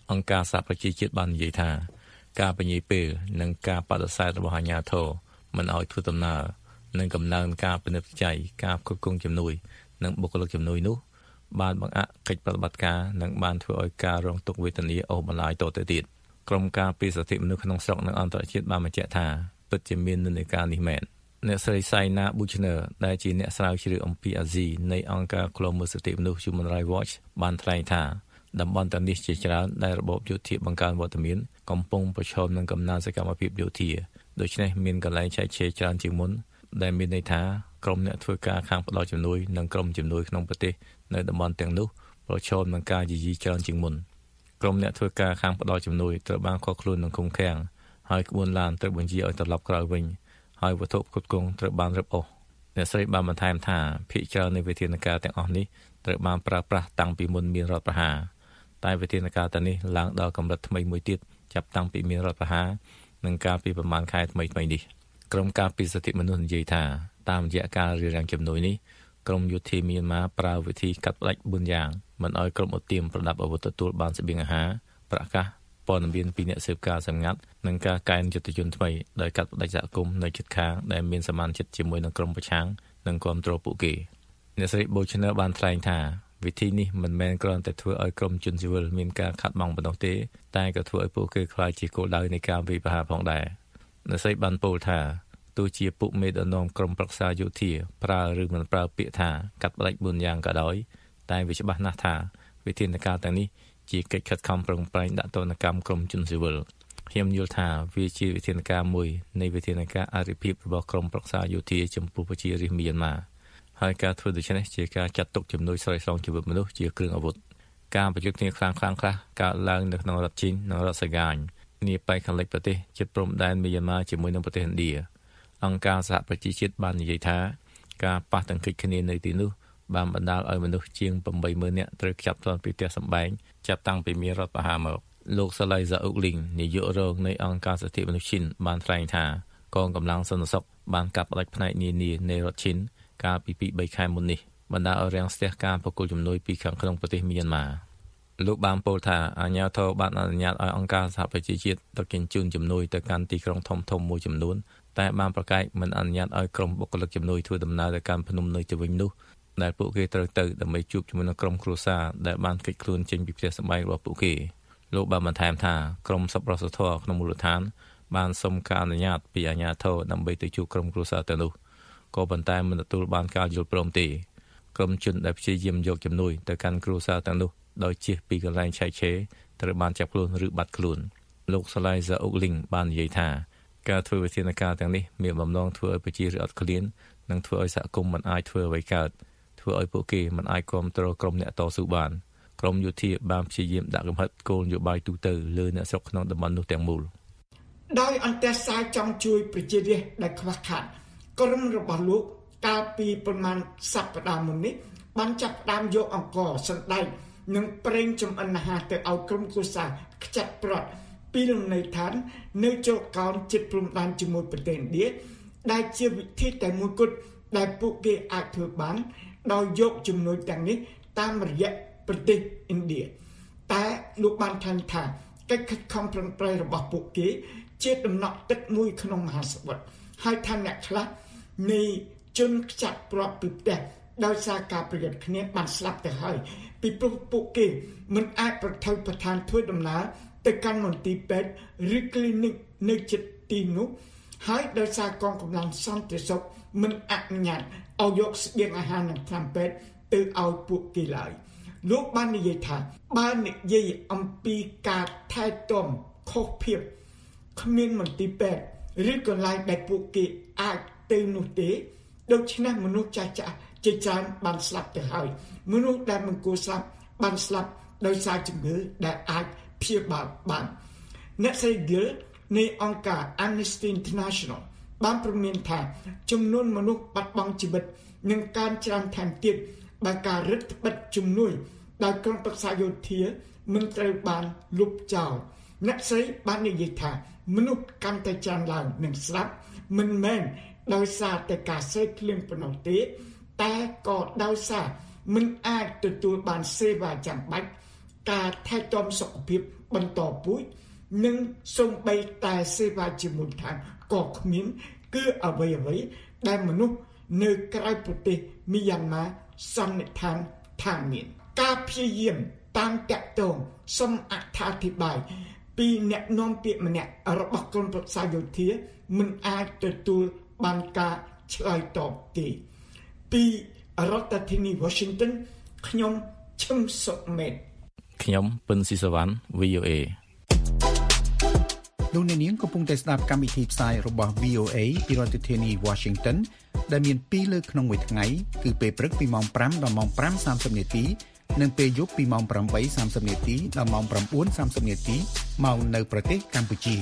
អង្គការសហប្រជាជាតិបាននិយាយថាការពញាពេលនិងការបដិសេធរបស់អាជ្ញាធរមិនឲ្យធ្វើដំណើរនិងកំណើនការពិនិត្យវិច័យការគ្រប់គ្រងជំនួយនិងបុគ្គលិកជំនួយនោះបានបង្អាក់កិច្ចប្រតិបត្តិការនិងបានធ្វើឲ្យការរងទុក្ខវេទនាអូសបន្លាយតទៅទៀតក្រុមការពារសិទ្ធិមនុស្សក្នុងស្រុកនិងអន្តរជាតិបានបញ្ជាក់ថាពិតជាមាននិន្នាការនេះមែនអ្នកស្រីសៃណាប៊ូឈឺនឺដែលជាអ្នកស្រាវជ្រាវអំពីអាស៊ីនៃអង្គការឃ្លាំមើលសិទ្ធិមនុស្ស Human Rights Watch បានថ្លែងថាតំបន់ទាំងនេះជាច្រើនដែលរបបយោធាបង្កើនវត្តមានកំពុងប្រឈមនឹងកំណើនសកម្មភាពយោធាដូច្នេះមានកន្លែងចែកឆេរច្រើនជាងមុនដែលមានន័យថាក្រុមអ្នកធ្វើការខាងផ្ដល់ជំនួយនិងក្រុមជំនួយក្នុងប្រទេសនៅតំបន់ទាំងនោះប្រឈមនឹងការយាយីច្រើនជាងមុនក្រុមអ្នកធ្វើការខាងផ្ដល់ជំនួយត្រូវបានឃាត់ខ្លួននិងឃុំឃាំងហើយក្បួនឡានត្រូវបញ្ជាឲ្យត្រឡប់ក្រោយវិញហើយវត្ថុផ្គត់ផ្គង់ត្រូវបានរឹបអូសអ្នកស្រីបានបន្ថែមថាភាគច្រើននៃវិធានការទាំងអស់នេះត្រូវបានប្រើប្រាស់តាំងពីមុនមានរដ្ឋប្រហារតែវិធានការទាំងនេះឡើងដល់កម្រិតថ្មីមួយទៀតចាប់តាំងពីមានរដ្ឋប្រហារនិងការពីប្រមាណខែថ្មីនេះក្រុមការពារសិទ្ធិមនុស្សនិយាយថាតាមរយៈការរារាំងជំនួយនេះក្រុមយោធាមីយ៉ាន់ម៉ាប្រើវិធីកាត់ផ្តាច់4យ៉ាងមិនឲ្យក្រុមឧទាមប្រដាប់អាវុធទទួលបានស្បៀងអាហារប្រកាសព័ត៌មានពីអ្នកស៊ើបការសម្ងាត់និងការកែយុទ្ធជនថ្មីដោយកាត់ផ្តាច់សហគមន៍នៅជិតខាងដែលមានសមានចិត្តជាមួយនឹងក្រុមប្រឆាំងនិងគ្រប់គ្រងពួកគេអ្នកស្រីបូឈឺនឺបានថ្លែងថាវិធីនេះមិនមែនគ្រាន់តែធ្វើឲ្យក្រុមជនស៊ីវិលមានការខាត់បងប៉ុណ្ណោះទេតែក៏ធ្វើឲ្យពួកគេក្លាយជាគោលដៅនៃការវាយប្រហារផងដែរអ្នកស្រីបានពោលថាទោះជាពួកមេដឹកនាំក្រុមប្រឹក្សាយោធាប្រើឬមិនប្រើពាក្យថាកាត់ផ្តាច់4យ៉ាងក៏ដោយតែវាច្បាស់ណាស់ថាវិធានការទាំងនេះជាកិច្ចខិតខំប្រឹងប្រែងដាក់ទណ្ឌកម្មក្រុមជនស៊ីវិលខ្ញុំយល់ថាវាជាវិធានការមួយនៃវិធានការអរិភាពរបស់ក្រុមប្រឹក្សាយោធាចំពោះប្រជារាស្ត្រមីយ៉ាន់ម៉ាហើយការធ្វើដូច្នេះជាការចាត់ទុកជំនួយស្រោចស្រង់ជីវិតមនុស្សជាគ្រឿងអាវុធការប្រយុទ្ធគ្នាខ្លាំងៗខ្លះកើតឡើងនៅក្នុងរដ្ឋជីននិងរដ្ឋសាហ្គាញនាប៉ែកខាងលិចប្រទេសជិតព្រំដែនមីយ៉ាន់ម៉ាជាមួយនឹងប្រទេសឥណ្ឌាអង្គការសហប្រជាជាតិបាននិយាយថាការប៉ះទង្គិចគ្នានៅទីនោះបានបណ្ដាលឲ្យមនុស្សជាង 80000 នាក់ត្រូវចាប់ទាន់ពីផ្ទះសម្បែងចាប់តាំងពីមានរដ្ឋប្រហារមកលោកសាឡៃហ្សាអ៊ុកលីងនាយករងនៃអង្គការសិទ្ធិមនុស្សឈិនបានថ្លែងថាកងកម្លាំងសន្តិសុខបានកាប់ផ្តាច់ផ្នែកនានានៃរដ្ឋឈិនកាលពី 2-3 ខែមុននេះបណ្ដាលឲ្យរាំងស្ទះការប្រគល់ជំនួយពីខាងក្នុងប្រទេសមីយ៉ាន់ម៉ាលោកបានពោលថាអាជ្ញាធរបានអនុញ្ញាតឲ្យអង្គការសហប្រជាជាតិដឹកជញ្ជូនជំនួយទៅកាន់ទីក្រុងធំៗមួយចំនួនតែបានប្រកែកមិនអនុញ្ញាតឲ្យក្រុមបុគ្គលិកជំនួយធ្វើដំណើរទៅកាន់ភ្នំនៅទៅវិញនោះដែលពួកគេត្រូវទៅដើម្បីជួបជាមួយនឹងក្រុមគ្រួសារដែលបានគេចខ្លួនចេញពីផ្ទះសម្បែងរបស់ពួកគេលោកបានបន្ថែមថាក្រុមសប្បុរសធម៌ក្នុងមូលដ្ឋានបានសុំការអនុញ្ញាតពីអាជ្ញាធរដើម្បីទៅជួបក្រុមគ្រួសារទាំងនោះក៏ប៉ុន្តែមិនទទួលបានការយល់ព្រមទេក្រុមជនដែលព្យាយាមយកជំនួយទៅកាន់គ្រួសារទាំងនោះដោយជិះពីកន្លែងឆែកឆេរត្រូវបានចាប់ខ្លួនឬបាត់ខ្លួនលោកសាឡៃហ្សាអ៊ុកលីងបាននិយាយថាការធ្វើវិធានការទាំងនេះមានបំណងធ្វើឲ្យប្រជារាស្ត្រអត់ឃ្លាននិងធ្វើឲ្យសហគមន៍មិនអាចធ្វើអ្វីកើតធ្វើឲ្យពួកគេមិនអាចគ្រប់គ្រងក្រុមអ្នកតស៊ូបានក្រុមយោធាបានព្យាយាមដាក់កំហិតគោលនយោបាយទូទៅលើអ្នកស្រុកក្នុងតំបន់នោះទាំងមូលដោយអន្តរជាតិចង់ជួយប្រជារាស្ត្រដែលខ្វះខាតក្រុមរបស់លោកកាលពីប្រមាណសប្តាហ៍មុននេះបានចាប់ផ្ដើមយកអង្គរសណ្ដែកនិងប្រេងចំអិនអាហារទៅឲ្យក្រុមគ្រួសារខ្ចាត់ប្រត់ពីលំនៅឋាននៅជោគកោនចិត្តព្រំដែនជាមួយប្រទេសឥណ្ឌាដែលជាវិធីតែមួយគត់ដែលពួកគេអាចធ្វើបានដោយយកជំនួយទាំងនេះតាមរយៈប្រទេសឥណ្ឌាតែលោកបានថ្លែងថាកិច្ចខិតខំប្រឹងប្រែងរបស់ពួកគេជាដំណក់ទឹកមួយក្នុងមហាសមុទ្រហើយថាអ្នកខ្លះនៃជនខ្ចាត់ប្រត់ពីផ្ទះដោយសារការប្រយុទ្ធគ្នាបានស្លាប់ទៅហើយពីព្រោះពួកគេមិនអាចប្រថុយប្រឋានធ្វើដំណើរទៅកាន់មន្ទីរពេទ្យឬគ្លីនិកនៅជិតទីនោះហើយដោយសារកងកម្លាំងសន្តិសុខមិនអនុញ្ញាតឲ្យយកស្បៀងអាហារនិងថ្នាំពេទ្យទៅឲ្យពួកគេឡើយលោកបាននិយាយថាបើនិយាយអំពីការថែទាំខុសភាពគ្មានមន្ទីរពេទ្យឬកន្លែងដែលពួកគេអាចទៅនោះទេដូច្នេះមនុស្សចាស់ជាច្រើនបានស្លាប់ទៅហើយមនុស្សដែលមិនគួរស្លាប់បានស្លាប់ដោយសារជំងឺដែលអាចព្យាបាលបានអ្នកស្រី Gill នៃអង្គការ Amnesty International បានព្រមានថាចំនួនមនុស្សបាត់បង់ជីវិតនឹងកើនច្រើនថែមទៀតបើការរឹតបន្តឹងជំនួយដោយក្រុមប្រឹក្សាយោធាមិនត្រូវបានលុបចោលអ្នកស្រីបាននិយាយថាមនុស្សកាន់តែច្រើនឡើងនិងស្លាប់មិនមែនដោយសារតែការសេកភ្លៀងប៉ុណ្ណោះទេតែក៏ដោយសារមិនអាចទទួលបានសេវាចាំបាច់ការថែទាំសុខភាពបន្តពូជនិងសូម្បីតែសេវាជាមូលដ្ឋានក៏គ្មានគឺអ្វីដែលមនុស្សនៅក្រៅប្រទេសមីយ៉ាន់ម៉ាសន្និដ្ឋានថាមានការព្យាយាមតាមតាក់ទងសូមអត្ថាធិប្បាយពីអ្នកនាំពាក្យម្នាក់របស់ក្រមប្រឹក្សាយោធាមិនអាចទទួលបានការឆ្លើយតបទេពីរដ្ឋធានី Washington ខ្ញុំឈឹមសុមេតខ្ញុំពិនស៊ីសវណ្ណ VOA លោកអ្នកនាងកំពុងតែស្ដាប់កម្មវិធីផ្សាយរបស់ VOA ពីរដ្ឋធានី Washington ដែលមាន2លើកក្នុងមួយថ្ងៃគឺពេលព្រឹកពីម៉ោង 5 ដល់ម៉ោង 5:30 នាទីនិងពេលយប់ពីម៉ោង 8:30 នាទីដល់ម៉ោង 9:30 នាទីមកនៅប្រទេសកម្ពុជា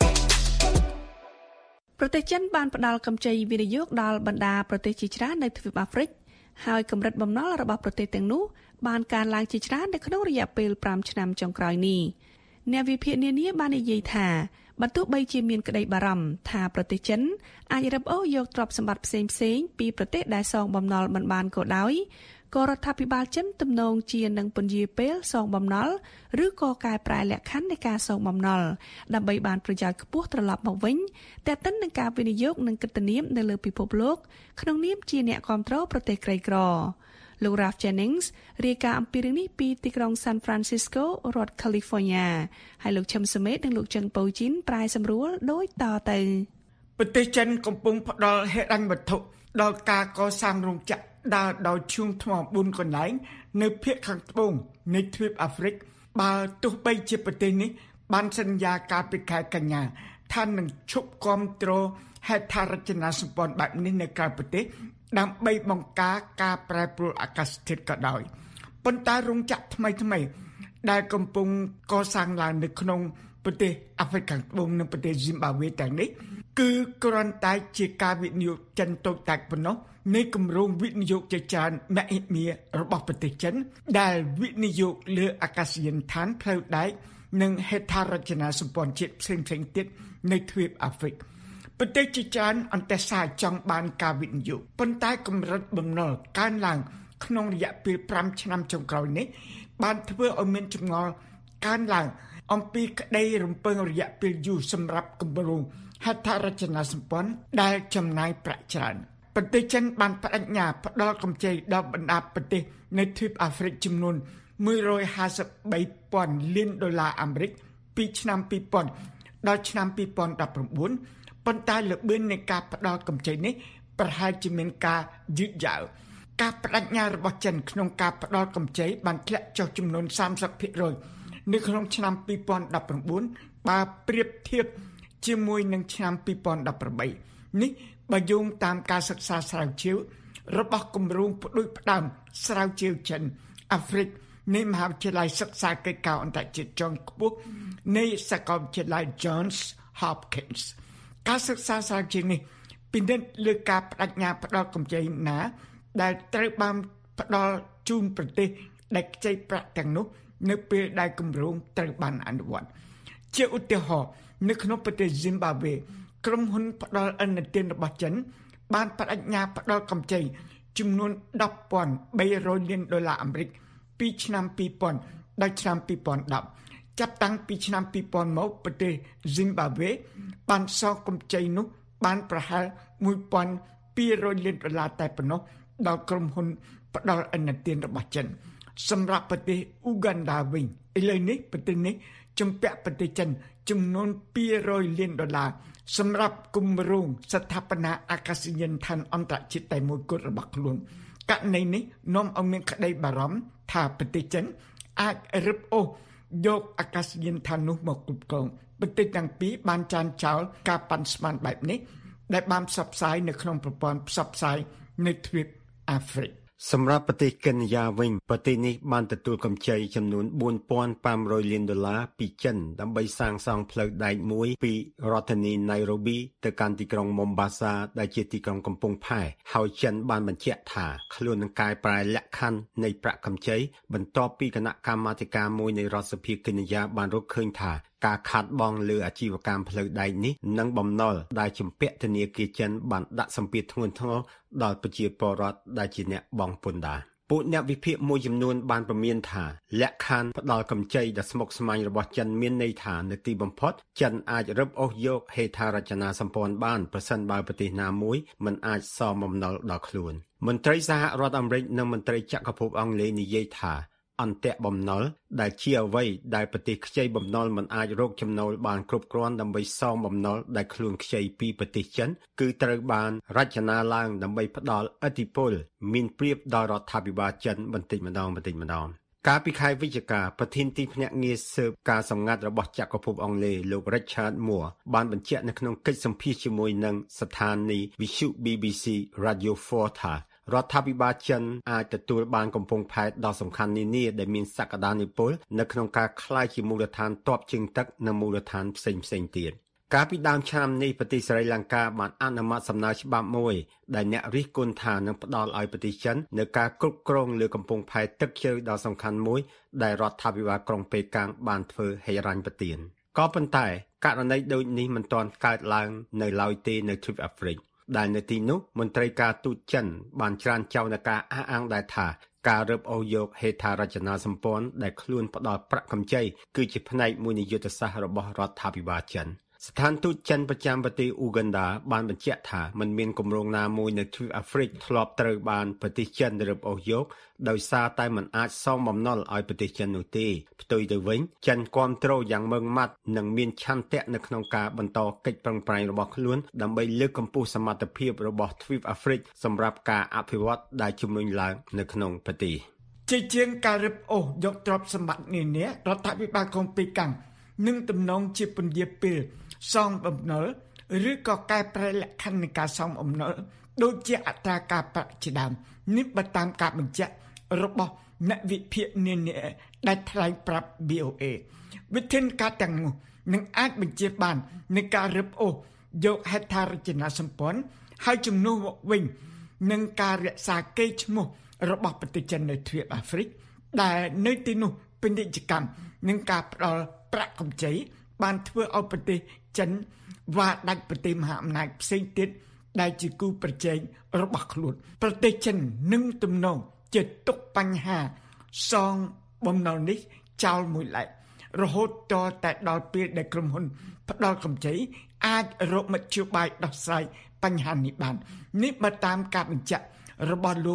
ប្រទេសចិនបានផ្ដល់កម្ចីវិនិយោគដល់បណ្ដាប្រទេសជាច្រើននៅទ្វីបអាហ្វ្រិកហើយកម្រិតបំណុលរបស់ប្រទេសទាំងនោះបានកើនឡើងជាច្រើននៅក្នុងរយៈពេល5ឆ្នាំចុងក្រោយនេះអ្នកវិភាគនានាបាននិយាយថាបើទោះបីជាមានក្តីបារម្ភថាប្រទេសចិនអាចរឹបអូសយកទ្រព្យសម្បត្តិផ្សេងៗពីប្រទេសដែលសងបំណុលមិនបានក៏ដោយក៏រដ្ឋាភិបាលចិនទំនងជានឹងពន្យាពេលសងបំណុលឬក៏កែប្រែលក្ខខណ្ឌនៃការសងបំណុលដើម្បីបានប្រយោជន៍ខ្ពស់ត្រឡប់មកវិញតែទន្ទឹមនឹងការវិនិយោគនិងកិត្តិនាមនៅលើពិភពលោកក្នុងនាមជាអ្នកគាំទ្រប្រទេសក្រីក្រលោក Ralph Jennings រាយការណ៍អំពីរឿងនេះពីទីក្រុង San Francisco រដ្ឋ California ហើយលោកឈឹមសុមេតនិងលោកជឹងប៉ូជីនប្រាយសម្រួលដូចតទៅប្រទេសចិនកំពុងផ្ដល់ហិរញ្ញវត្ថុដល់ការកសាងរោងចក្រដើរដោយឈូងថ្ម4កន្លែងនៅភាគខាងត្បូងនៃទ្វីបអាហ្វ្រិកបើទោះបីជាប្រទេសនេះបានសន្យាកាលពីខែកញ្ញាថានឹងឈប់គាំទ្រហេដ្ឋារចនាសម្ព័ន្ធបែបនេះនៅក្រៅប្រទេសដើម្បីបង្ការការប្រែប្រួលអាកាសធាតុក៏ដោយប៉ុន្តែរោងចក្រថ្មីដែលកំពុងកសាងឡើងនៅក្នុងប្រទេសអាហ្វ្រិកខាងត្បូងនិងប្រទេសស៊ីមបាវេទាំងនេះគឺគ្រាន់តែជាការវិនិយោគចិនតូចតាចប៉ុណ្ណោះនៃគម្រោងវិនិយោគជាច្រើនមហិមារបស់ប្រទេសចិនដែលវិនិយោគលើអាកាសយានដ្ឋានផ្លូវដែកនិងហេដ្ឋារចនាសម្ព័ន្ធជាតិផ្សេងៗទៀតនៅទ្វីបអាហ្វ្រិកប្រទេសជាច្រើនអន្តរជាតិចង់បានការវិនិយោគប៉ុន្តែកម្រិតបំណុលកើនឡើងក្នុងរយៈពេល5ឆ្នាំចុងក្រោយនេះបានធ្វើឲ្យមានចម្ងល់កើនឡើងអំពីក្តីរំពឹងរយៈពេលយូរសម្រាប់គម្រោងហេដ្ឋារចនាសម្ព័ន្ធដែលចំណាយប្រាក់ច្រើនប្រទេសចិនបានបដិញ្ញាផ្ដល់កម្ចីដល់បណ្ដាប្រទេសនៅទ្វីបអាហ្វ្រិកចំនួន$153,000 លានពីឆ្នាំ2000ដល់ឆ្នាំ2019ប៉ុន្តែល្បឿននៃការផ្ដល់កម្ចីនេះប្រហែលជាមានការយឺតយ៉ាវការបដិញ្ញារបស់ចិនក្នុងការផ្ដល់កម្ចីបានធ្លាក់ចុះចំនួន 30% នៅក្នុងឆ្នាំ2019បើប្រៀបធៀបជាមួយនឹងឆ្នាំ2018នេះបើយោងតាមការសិក្សាស្រាវជ្រាវរបស់គម្រោងផ្ដួចផ្ដើមស្រាវជ្រាវចិនអាហ្វ្រិកនៃមហាវិទ្យាល័យសិក្សាកិច្ចការអន្តរជាតិជាន់ខ្ពស់នៃសាកលវិទ្យាល័យ Johns Hopkins ការសិក្សាស្រាវជ្រាវនេះពិនិត្យលើការបដិញ្ញាផ្ដល់កម្ចីណាដែលត្រូវបានផ្ដល់ជូនប្រទេសដែលខ្ចីប្រាក់ទាំងនោះនៅពេលដែលគម្រោងត្រូវបានអនុវត្តជាឧទាហរណ៍នៅក្នុងប្រទេសស៊ីមបាវេក្រុមហ៊ុនផ្ដល់ឥណទានរបស់ចិនបានបដិញ្ញាផ្ដល់កម្ចីចំនួន$10,300 លានពីឆ្នាំ2000ដល់ឆ្នាំ2010ចាប់តាំងពីឆ្នាំ2000មកប្រទេសស៊ីមបាវេបានសងកម្ចីនោះបានប្រហែល$1,200 លានតែប៉ុណ្ណោះដល់ក្រុមហ៊ុនផ្ដល់ឥណទានរបស់ចិនសម្រាប់ប្រទេសអ៊ូហ្គាន់ដាវិញឥឡូវនេះប្រទេសនេះជំពាក់ប្រទេសចិនចំនួន$200 លានសម្រាប់គម្រោងស្ថាបនាអាកាសយានដ្ឋានអន្តរជាតិតែមួយគត់របស់ខ្លួនករណីនេះនាំឲ្យមានក្តីបារម្ភថាប្រទេសចិនអាចរឹបអូសយកអាកាសយានដ្ឋាននោះមកគ្រប់គ្រងប្រទេសទាំងពីរបានចានចោលការប៉ាន់ស្មានបែបនេះដែលបានផ្សព្វផ្សាយនៅក្នុងប្រព័ន្ធផ្សព្វផ្សាយនៅទ្វីបអាហ្វ្រិកសម្រាប់ប្រទេសកិនយ៉ាវិញប្រទេសនេះបានទទួលកម្ចីចំនួន$4,500 លានពីចិនដើម្បីសាងសង់ផ្លូវដែកមួយពីរដ្ឋធានី Nairobi ទៅកាន់ទីក្រុង Mombasa ដែលជាទីក្រុងកំពង់ផែហើយចិនបានបញ្ជាក់ថាខ្លួននឹងកែប្រែលក្ខខណ្ឌនៃប្រាក់កម្ចីបន្ទាប់ពីគណៈកម្មាធិការមួយនៃរដ្ឋសភាកិនយ៉ាបានរកឃើញថាការខាតបង់លើអាជីវកម្មផ្លូវដែកនេះនិងបំណុលដែលជំពាក់ធនាគារចិនបានដាក់សម្ពាធធ្ងន់ធ្ងរដល់ប្រជាពលរដ្ឋដែលជាអ្នកបង់ពន្ធដារពពួកអ្នកវិភាគមួយចំនួនបានប្រមានថាលក្ខខណ្ឌផ្ដាល់កម្ចីដ៏ស្មុគស្មាញរបស់ចិនមានន័យថានៅទីបំផុតចិនអាចរឹបអូសយកហេដ្ឋារចនាសម្ព័ន្ធបានប្រសិនបើប្រទេសណាមួយមិនអាចសងបំណុលដល់ខ្លួនមន្ត្រីសហរដ្ឋអាមេរិកនិងមន្ត្រីចក្រភពអង់គ្លេសនិយាយថាអន្តៈបំណុលដែលជាអ្វីដែលប្រទេសខ្ចីបំណុលមិនអាចរកចំណូលបានគ្រប់គ្រាន់ដើម្បីសងបំណុលដែលខ្លួនខ្ចីពីប្រទេសចិនគឺត្រូវបានរចនាឡើងដើម្បីផ្ដល់ឥទ្ធិពលមានប្រៀបដល់រដ្ឋាភិបាលចិនបន្តិចម្ដងកាលពីខែវិច្ឆិកាប្រធានទីភ្នាក់ងារស៊ើបការសម្ងាត់របស់ចក្រភពអង់គ្លេសលោក Richard Moore បានបញ្ជាក់នៅក្នុងកិច្ចសម្ភាសន៍ជាមួយនឹងស្ថានីយ៍វិទ្យុ BBC Radio 4 ថារដ្ឋាភិបាលចិនអាចទទួលបានកំពង់ផែដ៏សំខាន់នានាដែលមានសក្តានុពលនៅក្នុងការក្លាយជាមូលដ្ឋានទ័ពជើងទឹកនិងមូលដ្ឋានផ្សេងៗទៀតកាលពីដើមឆ្នាំនេះប្រទេសស្រីលង្កាបានអនុម័តសំណើច្បាប់មួយដែលអ្នករិះគន់ថានឹងផ្ដល់ឲ្យប្រទេសចិននៅការគ្រប់គ្រងលើកំពង់ផែទឹកជ្រៅដ៏សំខាន់មួយដែលរដ្ឋាភិបាលក្រុងប៉េកាំងបានធ្វើហិរញ្ញប្បទានក៏ប៉ុន្តែករណីដូចនេះមិនទាន់កើតឡើងនៅឡើយទេនៅទ្វីបអាហ្វ្រិកដែលនៅទីនោះមន្ត្រីការទូតចិនបានច្រានចោលនឹងការអះអាងដែរថាការរឹបអូសយកហេដ្ឋារចនាសម្ព័ន្ធដែលខ្លួនផ្ដល់ប្រាក់កម្ចីគឺជាផ្នែកមួយនៃយុទ្ធសាស្ត្ររបស់រដ្ឋាភិបាលចិនស្ថានទូតចិនប្រចាំប្រទេសអ៊ូហ្គាន់ដាបានបញ្ជាក់ថាមិនមានគម្រោងណាមួយនៅទ្វីបអាហ្វ្រិកធ្លាប់ត្រូវបានប្រទេសចិនរឹបអូសយកដោយសារតែមិនអាចសងបំណុលឲ្យប្រទេសចិននោះទេផ្ទុយទៅវិញចិនគាំទ្រយ៉ាងម៉ឺងម៉ាត់និងមានឆន្ទៈនៅក្នុងការបន្តកិច្ចប្រឹងប្រែងរបស់ខ្លួនដើម្បីលើកកម្ពស់សមត្ថភាពរបស់ទ្វីបអាហ្វ្រិកសម្រាប់ការអភិវឌ្ឍដែលជំរុញឡើងនៅក្នុងប្រទេសជាងការរឹបអូសយកទ្រព្យសម្បត្តិនានារដ្ឋាភិបាលក្រុងប៉េកាំងនឹងទំនងជាពន្យាពេលសងបំណុលឬក៏កែប្រែលក្ខខណ្ឌនៃការសងបំណុលដូចជាអត្រាការប្រាក់ជាដើមនេះបើតាមការបញ្ជាក់របស់អ្នកវិភាគនានាដែលថ្លែងប្រាប់ BOA វិធានការទាំងនោះនឹងអាចបញ្ជាបាននៃការរឹបអូសយកហេដ្ឋារចនាសម្ព័ន្ធហើយជំនួសមកវិញនឹងការរក្សាកេរ្តិ៍ឈ្មោះរបស់ប្រទេសចិននៅទ្វីបអាហ្វ្រិកដែលនៅទីនោះពាណិជ្ជកម្មនឹងការផ្ដល់ប្រាក់កម្ចីបានធ្វើឲ្យប្រទេសចិនវាដាច់ប្រទេសមហាអំណាចផ្សេងទៀតដែលជាគូប្រជែងរបស់ខ្លួនប្រទេសចិននឹងទំនងជាទុកបញ្ហាសងបំណុលនេះចោលមួយឡែករហូតតតែដល់ពេលដែលក្រុមហ៊ុនផ្ដល់កម្ចីអាចរកមធ្យោបាយដោះស្រាយបញ្ហានេះបាននេះបើតាមការបញ្ជាក់របស់លោក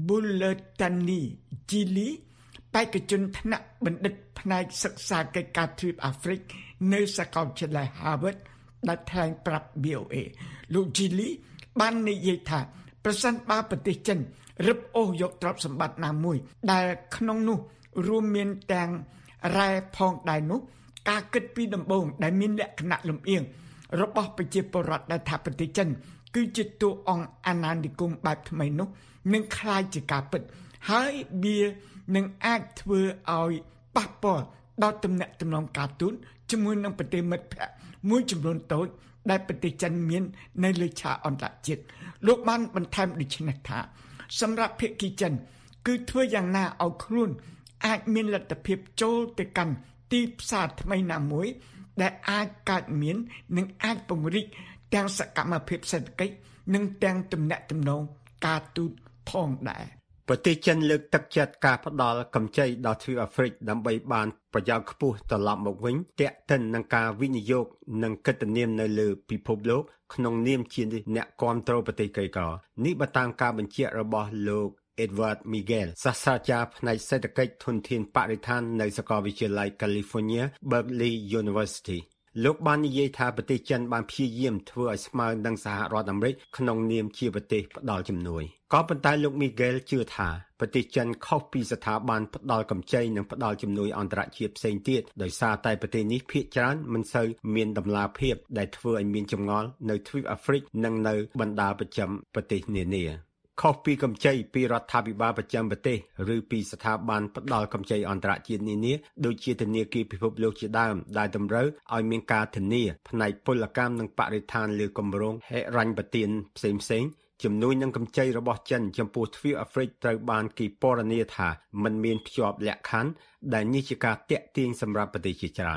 Bulletani Jili បេក្ខជនថ្នាក់បណ្ឌិតផ្នែកសិក្សាកិច្ចការទ្វីបអាហ្វ្រិកនៅសាកលវិទ្យាល័យ Harvard ដែលថ្លែងប្រាប់ BOA លោក Jili បាននិយាយថាប្រសិនបើប្រទេសចិនរឹបអូសយកទ្រព្យសម្បត្តិណាមួយដែលក្នុងនោះរួមមានទាំងរ៉ែផងដែរនោះការគិតពីដំបូងដែលមានលក្ខណៈលំអៀងរបស់ប្រជាពលរដ្ឋដែលថាប្រទេសចិនគឺជាតួអង្គអាណានិគមបែបថ្មីនោះនឹងคล้ายជាការពិតហើយវានឹងអាចធ្វើឲ្យប៉ះពាល់ដល់ទំនាក់ទំនងការទូតជាមួយនឹងប្រទេសមិត្តភក្តិមួយចំនួនតូចដែលប្រទេសចិនមាននៅលើឆាកអន្តរជាតិលោកបានបន្ថែមដូចនេះថាសម្រាប់ភាគីចិនគឺធ្វើយ៉ាងណាឲ្យខ្លួនអាចមានលទ្ធភាពចូលទៅកាន់ទីផ្សារថ្មីណាមួយដែលអាចកើតមាននិងអាចពង្រីកទាំងសកម្មភាពសេដ្ឋកិច្ចនិងទាំងទំនាក់ទំនងការទូតផងដែរប្រទេសចិនលើកទឹកចិត្តការផ្ដល់កម្ចីដល់ទ្វីបអាហ្វ្រិកដើម្បីបានប្រយោជន៍ខ្ពស់ត្រឡប់មកវិញទាក់ទិននឹងការវិនិយោគនិងកិត្តិនាមនៅលើពិភពលោកក្នុងនាមជាអ្នកគាំទ្រប្រទេសក្រីក្រនេះបើតាមការបញ្ជាក់របស់លោក Edward Miguel សាស្ត្រាចារ្យផ្នែកសេដ្ឋកិច្ចធនធានបរិស្ថាននៅសាកលវិទ្យាល័យ California Berkeley University លោកបាននិយាយថាប្រទេសចិនបានព្យាយាមធ្វើឲ្យស្មើនឹងសហរដ្ឋអាមេរិកក្នុងនាមជាប្រទេសផ្ដល់ជំនួយក៏ប៉ុន្តែលោក Miguel ជឿថាប្រទេសចិនខុសពីស្ថាប័នផ្ដល់កម្ចីនិងផ្ដល់ជំនួយអន្តរជាតិផ្សេងទៀតដោយសារតែប្រទេសនេះភាគច្រើនមិនសូវមានតម្លាភាពដែលធ្វើឲ្យមានចម្ងល់នៅទ្វីបអាហ្វ្រិកនិងនៅបណ្ដាប្រចាំប្រទេសនានាខុសពីកម្ចីពីរដ្ឋាភិបាលប្រចាំប្រទេសឬពីស្ថាប័នផ្ដល់កម្ចីអន្តរជាតិនានាដូចជាធនាគារពិភពលោកជាដើមដែលតម្រូវឲ្យមានការធានាផ្នែកពលកម្មនិងបរិស្ថានលើគម្រោងហិរញ្ញប្បទានផ្សេងៗជំនួយនឹងកម្ចីរបស់ចិនចំពោះទ្វីបអាហ្វ្រិកត្រូវបានគេពណ៌នាថាមិនមានភ្ជាប់លក្ខខណ្ឌដែលនេះជាការតាក់ទាញសម្រាប់ប្រទេសជាច្រើន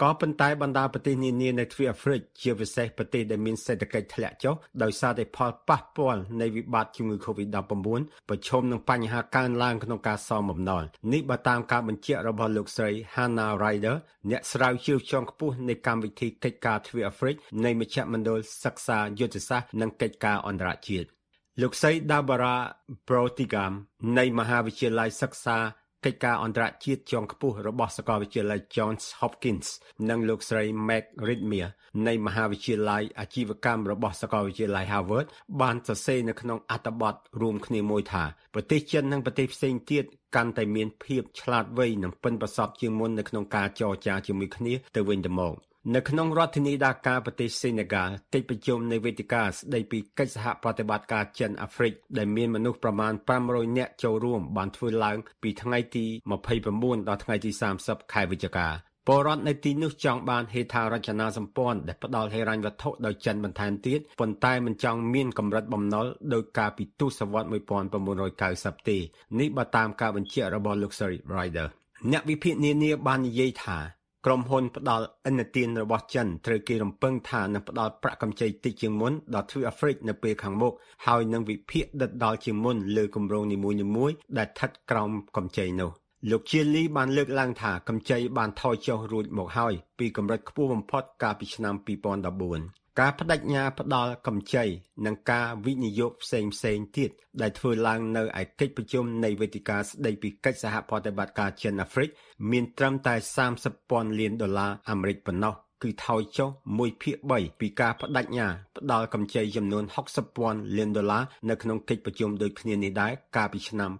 ក៏ប៉ុន្តែបណ្ដាប្រទេសនានានៅទ្វីបអាហ្វ្រិកជាពិសេសប្រទេសដែលមានសេដ្ឋកិច្ចធ្លាក់ចុះដោយសារតែផលប៉ះពាល់នៃវិបត្តិជំងឺ COVID-19 ប្រឈមនឹងបញ្ហាកើនឡើងក្នុងការសងបំណុលនេះបើតាមការបញ្ជាក់របស់លោកស្រី Hannah Ryder អ្នកស្រាវជ្រាវជាន់ខ្ពស់នៃកម្មវិធីកិច្ចការទ្វីបអាហ្វ្រិកនៃមជ្ឈមណ្ឌលសិក្សាយុទ្ធសាស្ត្រនិងកិច្ចការអន្តរជាតិលោកស្រី Barbara Brotigam នៃមហាវិទ្យាល័យសិក្សាកិច្ចការអន្តរជាតិជាន់ខ្ពស់របស់សាកលវិទ្យាល័យ Johns Hopkins និងលោកស្រី Meg Ridmere នៃមហាវិទ្យាល័យអាជីវកម្មរបស់សាកលវិទ្យាល័យ Harvard បានសរសេរនៅក្នុងអត្ថបទរួមគ្នាមួយថាប្រទេសចិននិងប្រទេសផ្សេងទៀតកាន់តែមានភាពឆ្លាតវៃនិងប៉ិនប្រសប់ជាងមុននៅក្នុងការចរចាជាមួយគ្នាទៅវិញទៅមកនៅក្នុងរដ្ឋធានីដាកាប្រទេសសេនេហ្គាល់កិច្ចប្រជុំនៃវេទិកាស្ដីពីកិច្ចសហប្រតិបត្តិការចិនអាហ្វ្រិកដែលមានមនុស្សប្រមាណ500នាក់ចូលរួមបានធ្វើឡើងពីថ្ងៃទី29ដល់ថ្ងៃទី30ខែវិច្ឆិកាពលរដ្ឋនៅទីនោះចង់បានហេដ្ឋារចនាសម្ព័ន្ធដែលផ្ដល់ហិរញ្ញវត្ថុដោយចិនបន្ថែមទៀតប៉ុន្តែមិនចង់មានកម្រិតបំណុលដោយការពីទសវត្សរ៍1990ទេនេះបើតាមការបញ្ជាក់របស់លោកស្រី Ryder អ្នកវិភាគនានាបាននិយាយថាក្រុមហ៊ុនផ្ដល់ឥណទានរបស់ចិនត្រូវគេរំពឹងថានឹងផ្ដល់ប្រាក់កម្ចីតិចជាងមុនដល់ទ្វីបអាហ្វ្រិកនៅពេលខាងមុខហើយនឹងវិភាគដិតដល់ជាងមុនលើគម្រោងនីមួយៗដែលស្ថិតក្រោមកម្ចីនោះលោកជាលីបានលើកឡើងថាកម្ចីបានថយចុះរួចមកហើយពីកម្រិតខ្ពស់បំផុតកាលពីឆ្នាំ2014ការបដិញ្ញាផ្ដល់កម្ចីនិងការវិនិយោគផ្សេងទៀតដែលធ្វើឡើងនៅឯកិច្ចប្រជុំនៃវេទិកាស្ដីពីកិច្ចសហប្រតិបត្តិការចិនអាហ្វ្រិកមានត្រឹមតែ$30,000 លានអាមេរិកប៉ុណ្ណោះគឺថយចុះ1/3ពីការបដិញ្ញាផ្ដល់កម្ចីចំនួន$60,000 លាននៅក្នុងកិច្ចប្រជុំដូចគ្នានេះដែរកាលពីឆ្នាំ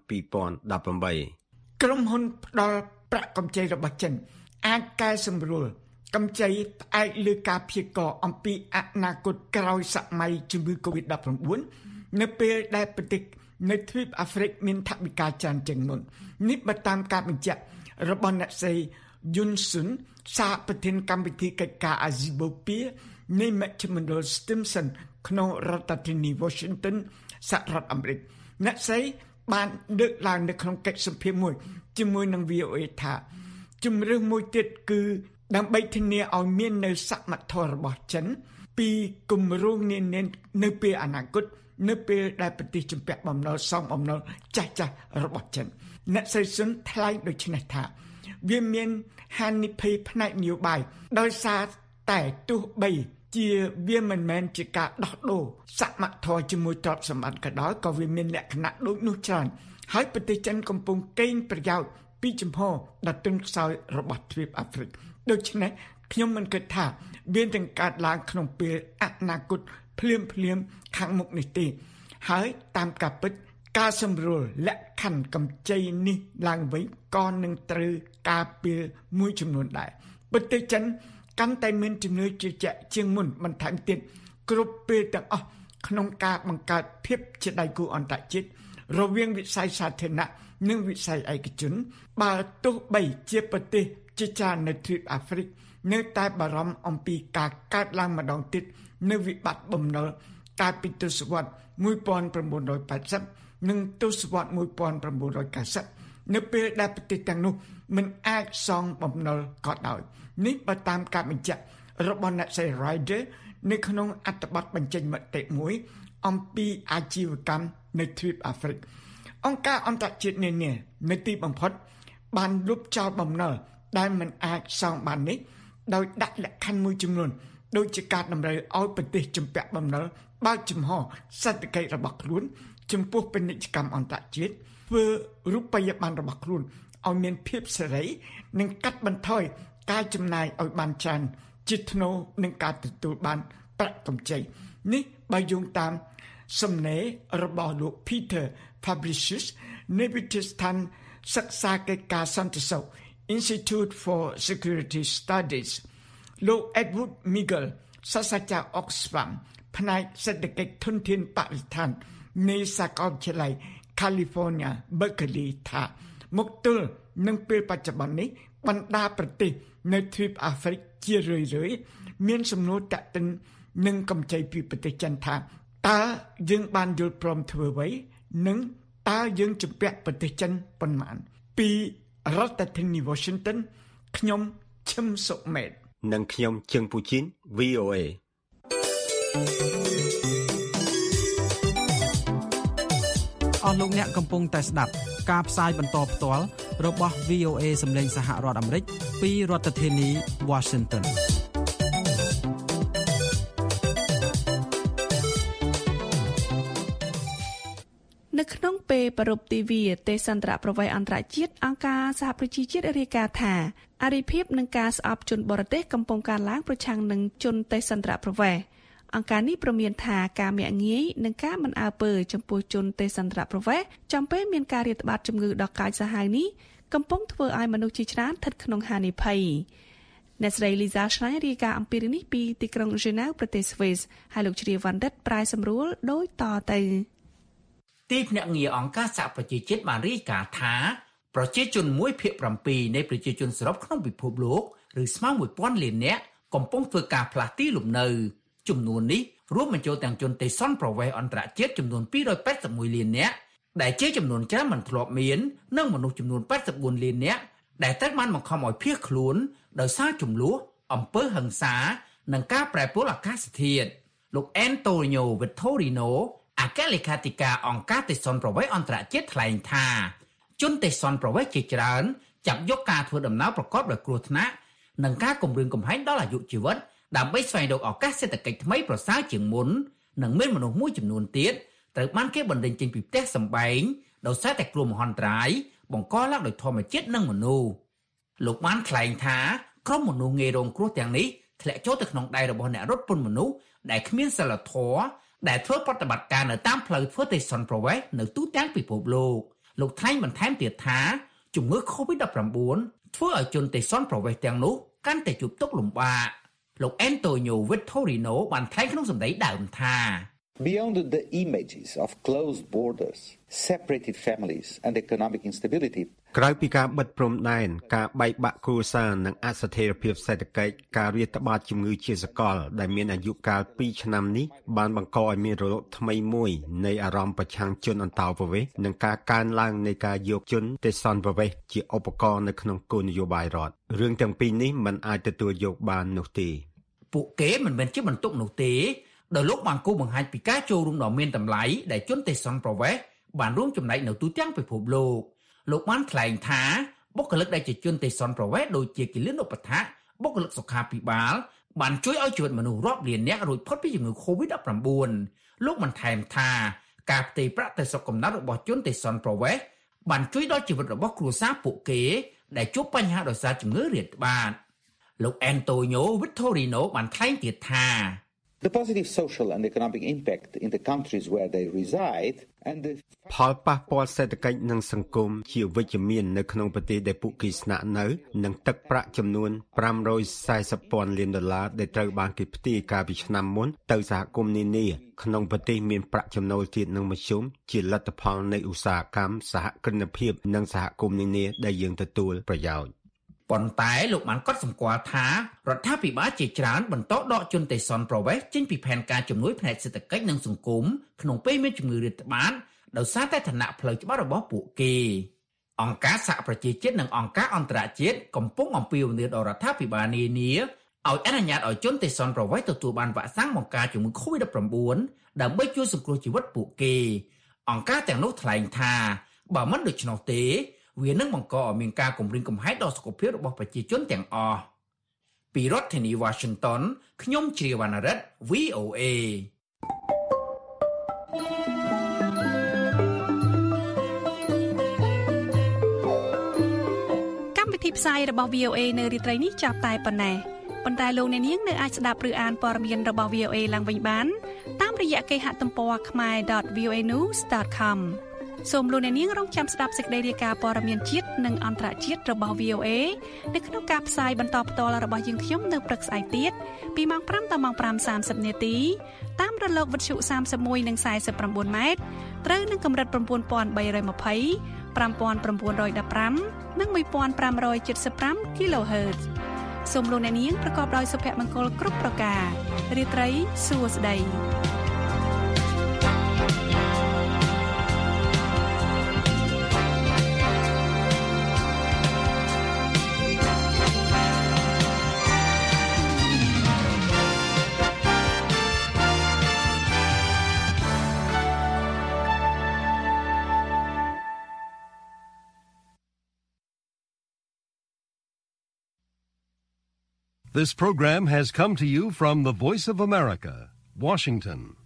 2018 ក្រុមហ៊ុនផ្ដល់ប្រាក់កម្ចីរបស់ចិនអាចកែសម្រួលកម្ចីផ្អែកលើការព្យាករណ៍អំពីអនាគតក្រោយសម័យជំងឺ COVID-19 នៅពេលដែលប្រទេសនៅទ្វីបអាហ្វ្រិកមានថវិកាច្រើនជាងមុននេះបើតាមការបញ្ជាក់របស់អ្នកស្រី Yun Sun សហប្រធានកម្មវិធីកិច្ចការអាស៊ីបូព៌ានៃមជ្ឈមណ្ឌល Stimson ក្នុងរដ្ឋធានី Washington សហរដ្ឋអាមេរិកអ្នកស្រីបានលើកឡើងនៅក្នុងកិច្ចសម្ភាសន៍មួយជាមួយនឹង VOA ថាជំរឿនមួយទៀតគឺដើម្បីធានាឲ្យមាននៅសមត្ថភាពរបស់ចិនពីគម្រោងនានានៅពេលអនាគតនៅពេលដែលប្រទេសជំពាក់បំណុលសមបំណុលចាស់របស់ចិនអ្នកស្រីស៊ុនថ្លែងដូចនេះថាវាមានហានិភ័យផ្នែកនយោបាយដោយសារតែទោះបីជាវាមិនមែនជាការដោះដូរសមត្ថភាពជាមួយទ្រព្យសម្បត្តិក៏ដោយក៏វាមានលក្ខណៈដូចនោះច្រើនហើយប្រទេសចិនកំពុងកេងប្រយោជន៍ពីចំហដ៏ទន់ខ្សោយរបស់ទ្វីបអាហ្វ្រិកដូច្នេះខ្ញុំមិនគិតថាវានឹងកើតឡើងក្នុងពេលអនាគតភ្លាមខាងមុខនេះទេហើយតាមការពិតការសម្រួលលក្ខខណ្ឌកម្ចីនេះឡើងវិញក៏នឹងត្រូវការពេលមួយចំនួនដែរប្រទេសចិនកាន់តែមានជំនឿជឿជាក់ជាងមុនបន្ថែមទៀតគ្រប់ពេលទាំងអស់ក្នុងការបង្កើតភាពជាដៃគូអន្តរជាតិរវាងវិស័យសាធារណៈនិងវិស័យឯកជនបើទោះបីជាប្រទេសជាច្រើននៅទ្វីបអាហ្វ្រិកនៅតែបារម្ភអំពីការកើតឡើងម្ដងទៀតនៅវិបត្តិបំណុលកាលពីទសវត្សរ៍1980និងទសវត្សរ៍1990នៅពេលដែលប្រទេសទាំងនោះមិនអាចសងបំណុលក៏ដោយនេះបើតាមការបញ្ជាក់របស់អ្នកស្រី Ryder នៅក្នុងអត្ថបទបញ្ចេញមតិមួយអំពីអាជីវកម្មនៅទ្វីបអាហ្វ្រិកអង្គការអន្តរជាតិនានានៅទីបំផុតបានលុបចោលបំណុលដែលមិនអាចសងបាននេះដោយដាក់លក្ខខណ្ឌមួយចំនួនដូចជាការតម្រូវឲ្យប្រទេសជំពាក់បំណុលបើកចំហសេដ្ឋកិច្ចរបស់ខ្លួនចំពោះពាណិជ្ជកម្មអន្តរជាតិធ្វើរូបិយប័ណ្ណរបស់ខ្លួនឲ្យមានភាពសេរីនិងកាត់បន្ថយការចំណាយឲ្យបានច្រើនជាថ្នូរនឹងការទទួលបានប្រាក់កម្ចីនេះបើយោងតាមសំណេររបស់លោក Peter Fabricius នៃវិទ្យាស្ថានសិក្សាកិច្ចការសន្តិសុខ Institute for Security Studies លោក Edward Miguel សាស្ត្រាចារ្យ Oxfam ផ្នែកសេដ្ឋកិច្ចធនធានបរិស្ថាននៃសាកលវិទ្យាល័យ California Berkeley ថាមកទល់នឹងពេលបច្ចុប្បន្ននេះបណ្ដាប្រទេសនៅទ្វីបអាហ្វ្រិកជារឿយៗមានសំណួរតាក់ទិននឹងកម្ចីពីប្រទេសចិនថាតើយើងបានយល់ព្រមធ្វើអ្វីនិងតើយើងជំពាក់ប្រទេសចិនប៉ុន្មានពីរដ្ឋធានី Washington ខ្ញុំឈឹមសុមេតនិងខ្ញុំជឹងពូជីន VOA អស់លោកអ្នកកំពុងតែស្ដាប់ការផ្សាយបន្តផ្ទាល់របស់ VOA សម្លេងសហរដ្ឋអាមេរិកពីរដ្ឋធានី Washington នៅក្នុងពេលប្រពៃទិវាទេសន្តរប្រវេសន៍អន្តរជាតិអង្គការសហប្រជាជាតិរាយការណ៍ថាអរិភាពនឹងការស្អប់ជនបរទេសកំពុងកើនឡើងប្រឆាំងនឹងជនទេសន្តរប្រវេសន៍អង្គការនេះព្រមានថាការមាក់ងាយនិងការមិនអើពើចំពោះជនទេសន្តរប្រវេសន៍ចំពេលមានការរាតត្បាតជំងឺដ៏កាចសាហាវនេះកំពុងធ្វើឲ្យមនុស្សជាច្រើនស្ថិតក្នុងហានិភ័យអ្នកស្រី Lisa Schlein រាយការណ៍អំពីរឿងនេះពីទីក្រុង Geneva ប្រទេស Swiss ហើយលោកជ្រាវវណ្ណិតប្រាយសម្រួលដូចតទៅទីភ្នាក់ងារអង្គការសហប្រជាជាតិបានរាយការណ៍ថាប្រជាជន 1/7 នៃប្រជាជនសរុបក្នុងពិភពលោកឬស្មើ 1000 លាននាក់កំពុងធ្វើការផ្លាស់ទីលំនៅចំនួននេះរួមបញ្ចូលទាំងជនទេសន្តរប្រវេសន៍អន្តរជាតិចំនួន281លាននាក់ដែលជាចំនួនច្រើនមិនធ្លាប់មាននិងមនុស្សចំនួន84លាននាក់ដែលត្រូវបានបង្ខំឲ្យភៀសខ្លួនដោយសារជម្លោះអំពើហិង្សានិងការប្រែប្រួលអាកាសធាតុលោក Antonio Vitorino អគ្គលេខាធិការអង្គការទេសន្តរប្រវេសន៍អន្តរជាតិថ្លែងថាជនទេសន្តរប្រវេសន៍ជាច្រើនចាប់យកការធ្វើដំណើរប្រកបដោយគ្រោះថ្នាក់និងការគំរាមកំហែងដល់អាយុជីវិតដើម្បីស្វែងរកឱកាសសេដ្ឋកិច្ចថ្មីប្រសើរជាងមុននិងមានមនុស្សមួយចំនួនទៀតត្រូវបានគេបណ្តេញចេញពីផ្ទះសម្បែងដោយសារតែគ្រោះមហន្តរាយបង្កឡើងដោយធម្មជាតិនិងមនុស្សលោកបានថ្លែងថាក្រុមមនុស្សងាយរងគ្រោះទាំងនេះធ្លាក់ចូលទៅក្នុងដៃរបស់អ្នករត់ពន្ធមនុស្សដែលគ្មានសិលធម៌ដែលធ្វើប្រតិបត្តិការនៅតាមផ្លូវធ្វើទេសន្តរប្រវេសន៍នៅទូទាំងពិភពលោកថ្លែងបន្ថែមទៀតថាជំងឺ COVID-19 ធ្វើឲ្យជនទេសន្តរប្រវេសន៍ទាំងនោះកាន់តែជួបទុក្ខលំបាកលោក Antonio Vitorino បានថ្លែងក្នុងសម្ដីដើមថា Beyond the images of closed borders, separated families and economic instability ក្រៅពីការបិទព្រំដែនការបែកបាក់គ្រួសារនិងអស្ថិរភាពសេដ្ឋកិច្ចការរាតត្បាតជំងឺជាសកលដែលមានអាយុកាល2ឆ្នាំនេះបានបង្កឲ្យមានរលកថ្មីមួយនៃអារម្មណ៍ប្រឆាំងជនអន្តោប្រវេសន៍និងការកើនឡើងនៃការយកជនទេសន្តរប្រវេសន៍ជាឧបករណ៍នៅក្នុងគោលនយោបាយរដ្ឋរឿងទាំងពីរនេះមិនអាចទទួលយកបាននោះទេពួកគេមិនមែនជាបន្ទុកនោះទេដោយលោកបានគូបង្ហាញពីការចូលរួមដ៏មានតម្លៃដែលជនទេសន្តរប្រវេសន៍បានរួមចំណែកនៅទូទាំងពិភពលោកបានថ្លែងថាបុគ្គលិកដែលជាជនទេសន្តរប្រវេសន៍ដូចជាគិលានុបដ្ឋាកបុគ្គលិកសុខាភិបាលបានជួយឲ្យជីវិតមនុស្សរាប់លាននាក់រួចផុតពីជំងឺ COVID-19 លោកបានថែមថាការផ្ទេរប្រាក់ទៅស្រុកកំណើតរបស់ជនទេសន្តរប្រវេសន៍បានជួយដល់ជីវិតរបស់គ្រួសារពួកគេដែលជួបបញ្ហាដោយសារជំងឺរាតត្បាតលោក Antonio Vitorino បានថ្លែងទៀតថា The positive social and economic impact in the countries where they reside and the ផលប៉ះពាល់សេដ្ឋកិច្ចនិងសង្គមជាវិជ្ជមាននៅក្នុងប្រទេសដែលពួកគេស្នាក់នៅនិងទឹកប្រាក់ចំនួន$540,000 លានដែលត្រូវបានគេផ្ទេរកាលពីឆ្នាំមុនទៅសហគមន៍នានាក្នុងប្រទេសមានប្រាក់ចំណូលទាបនិងមធ្យមជាលទ្ធផលនៃឧស្សាហកម្មសហគ្រិនភាពនិងសហគមន៍នានាដែលយើងទទួលប្រយោជន៍ប៉ុន្តែលោកបានកត់សម្គាល់ថារដ្ឋាភិបាលជាច្រើនបន្តដកជនទេសន្តរប្រវេសន៍ចេញពីផែនការជំនួយផ្នែកសេដ្ឋកិច្ចនិងសង្គមក្នុងពេលមានជំងឺរាតត្បាតដោយសារតែឋានៈផ្លូវច្បាប់របស់ពួកគេអង្គការសហប្រជាជាតិនិងអង្គការអន្តរជាតិកំពុងអំពាវនាវដល់រដ្ឋាភិបាលនានាឲ្យអនុញ្ញាតឲ្យជនទេសន្តរប្រវេសន៍ទទួលបានវ៉ាក់សាំងបង្ការជំងឺ COVID-19 ដើម្បីជួយសង្គ្រោះជីវិតពួកគេអង្គការទាំងនោះថ្លែងថាបើមិនដូច្នោះទេវានឹងបង្កឲ្យមានការគំរាមកំហែងដល់សុខភាពរបស់ប្រជាជនទាំងអស់ពីរដ្ឋធានី Washington ខ្ញុំជ្រាវណ្ណរិទ្ធ VOA កម្មវិធីផ្សាយរបស់ VOA នៅរាត្រីនេះចាប់តែប៉ុណ្ណេះប៉ុន្តែលោកអ្នកនាងនៅអាចស្ដាប់ឬអានព័ត៌មានរបស់ VOA ឡើងវិញបានតាមរយៈគេហទំព័រ khmer.voanews.com សូមលោកអ្នកនាងរងចាំស្ដាប់សេចក្តីរាយការណ៍ព័ត៌មានជាតិនិងអន្តរជាតិរបស់ VOA នៅក្នុងការផ្សាយបន្តផ្ទាល់របស់យើងខ្ញុំនៅព្រឹកស្អែកទៀតពីម៉ោង 5 ដល់ម៉ោង 5:30 នាទីតាមរលកវិទ្យុ 31 និង 49 ម៉ែត្រត្រូវនឹងកម្រិត 9320 5915 និង 1575 kHz សូមលោកអ្នកនាងប្រកបដោយសុភមង្គលគ្រប់ប្រការរាត្រីសួស្តី This program has come to you from the Voice of America, Washington.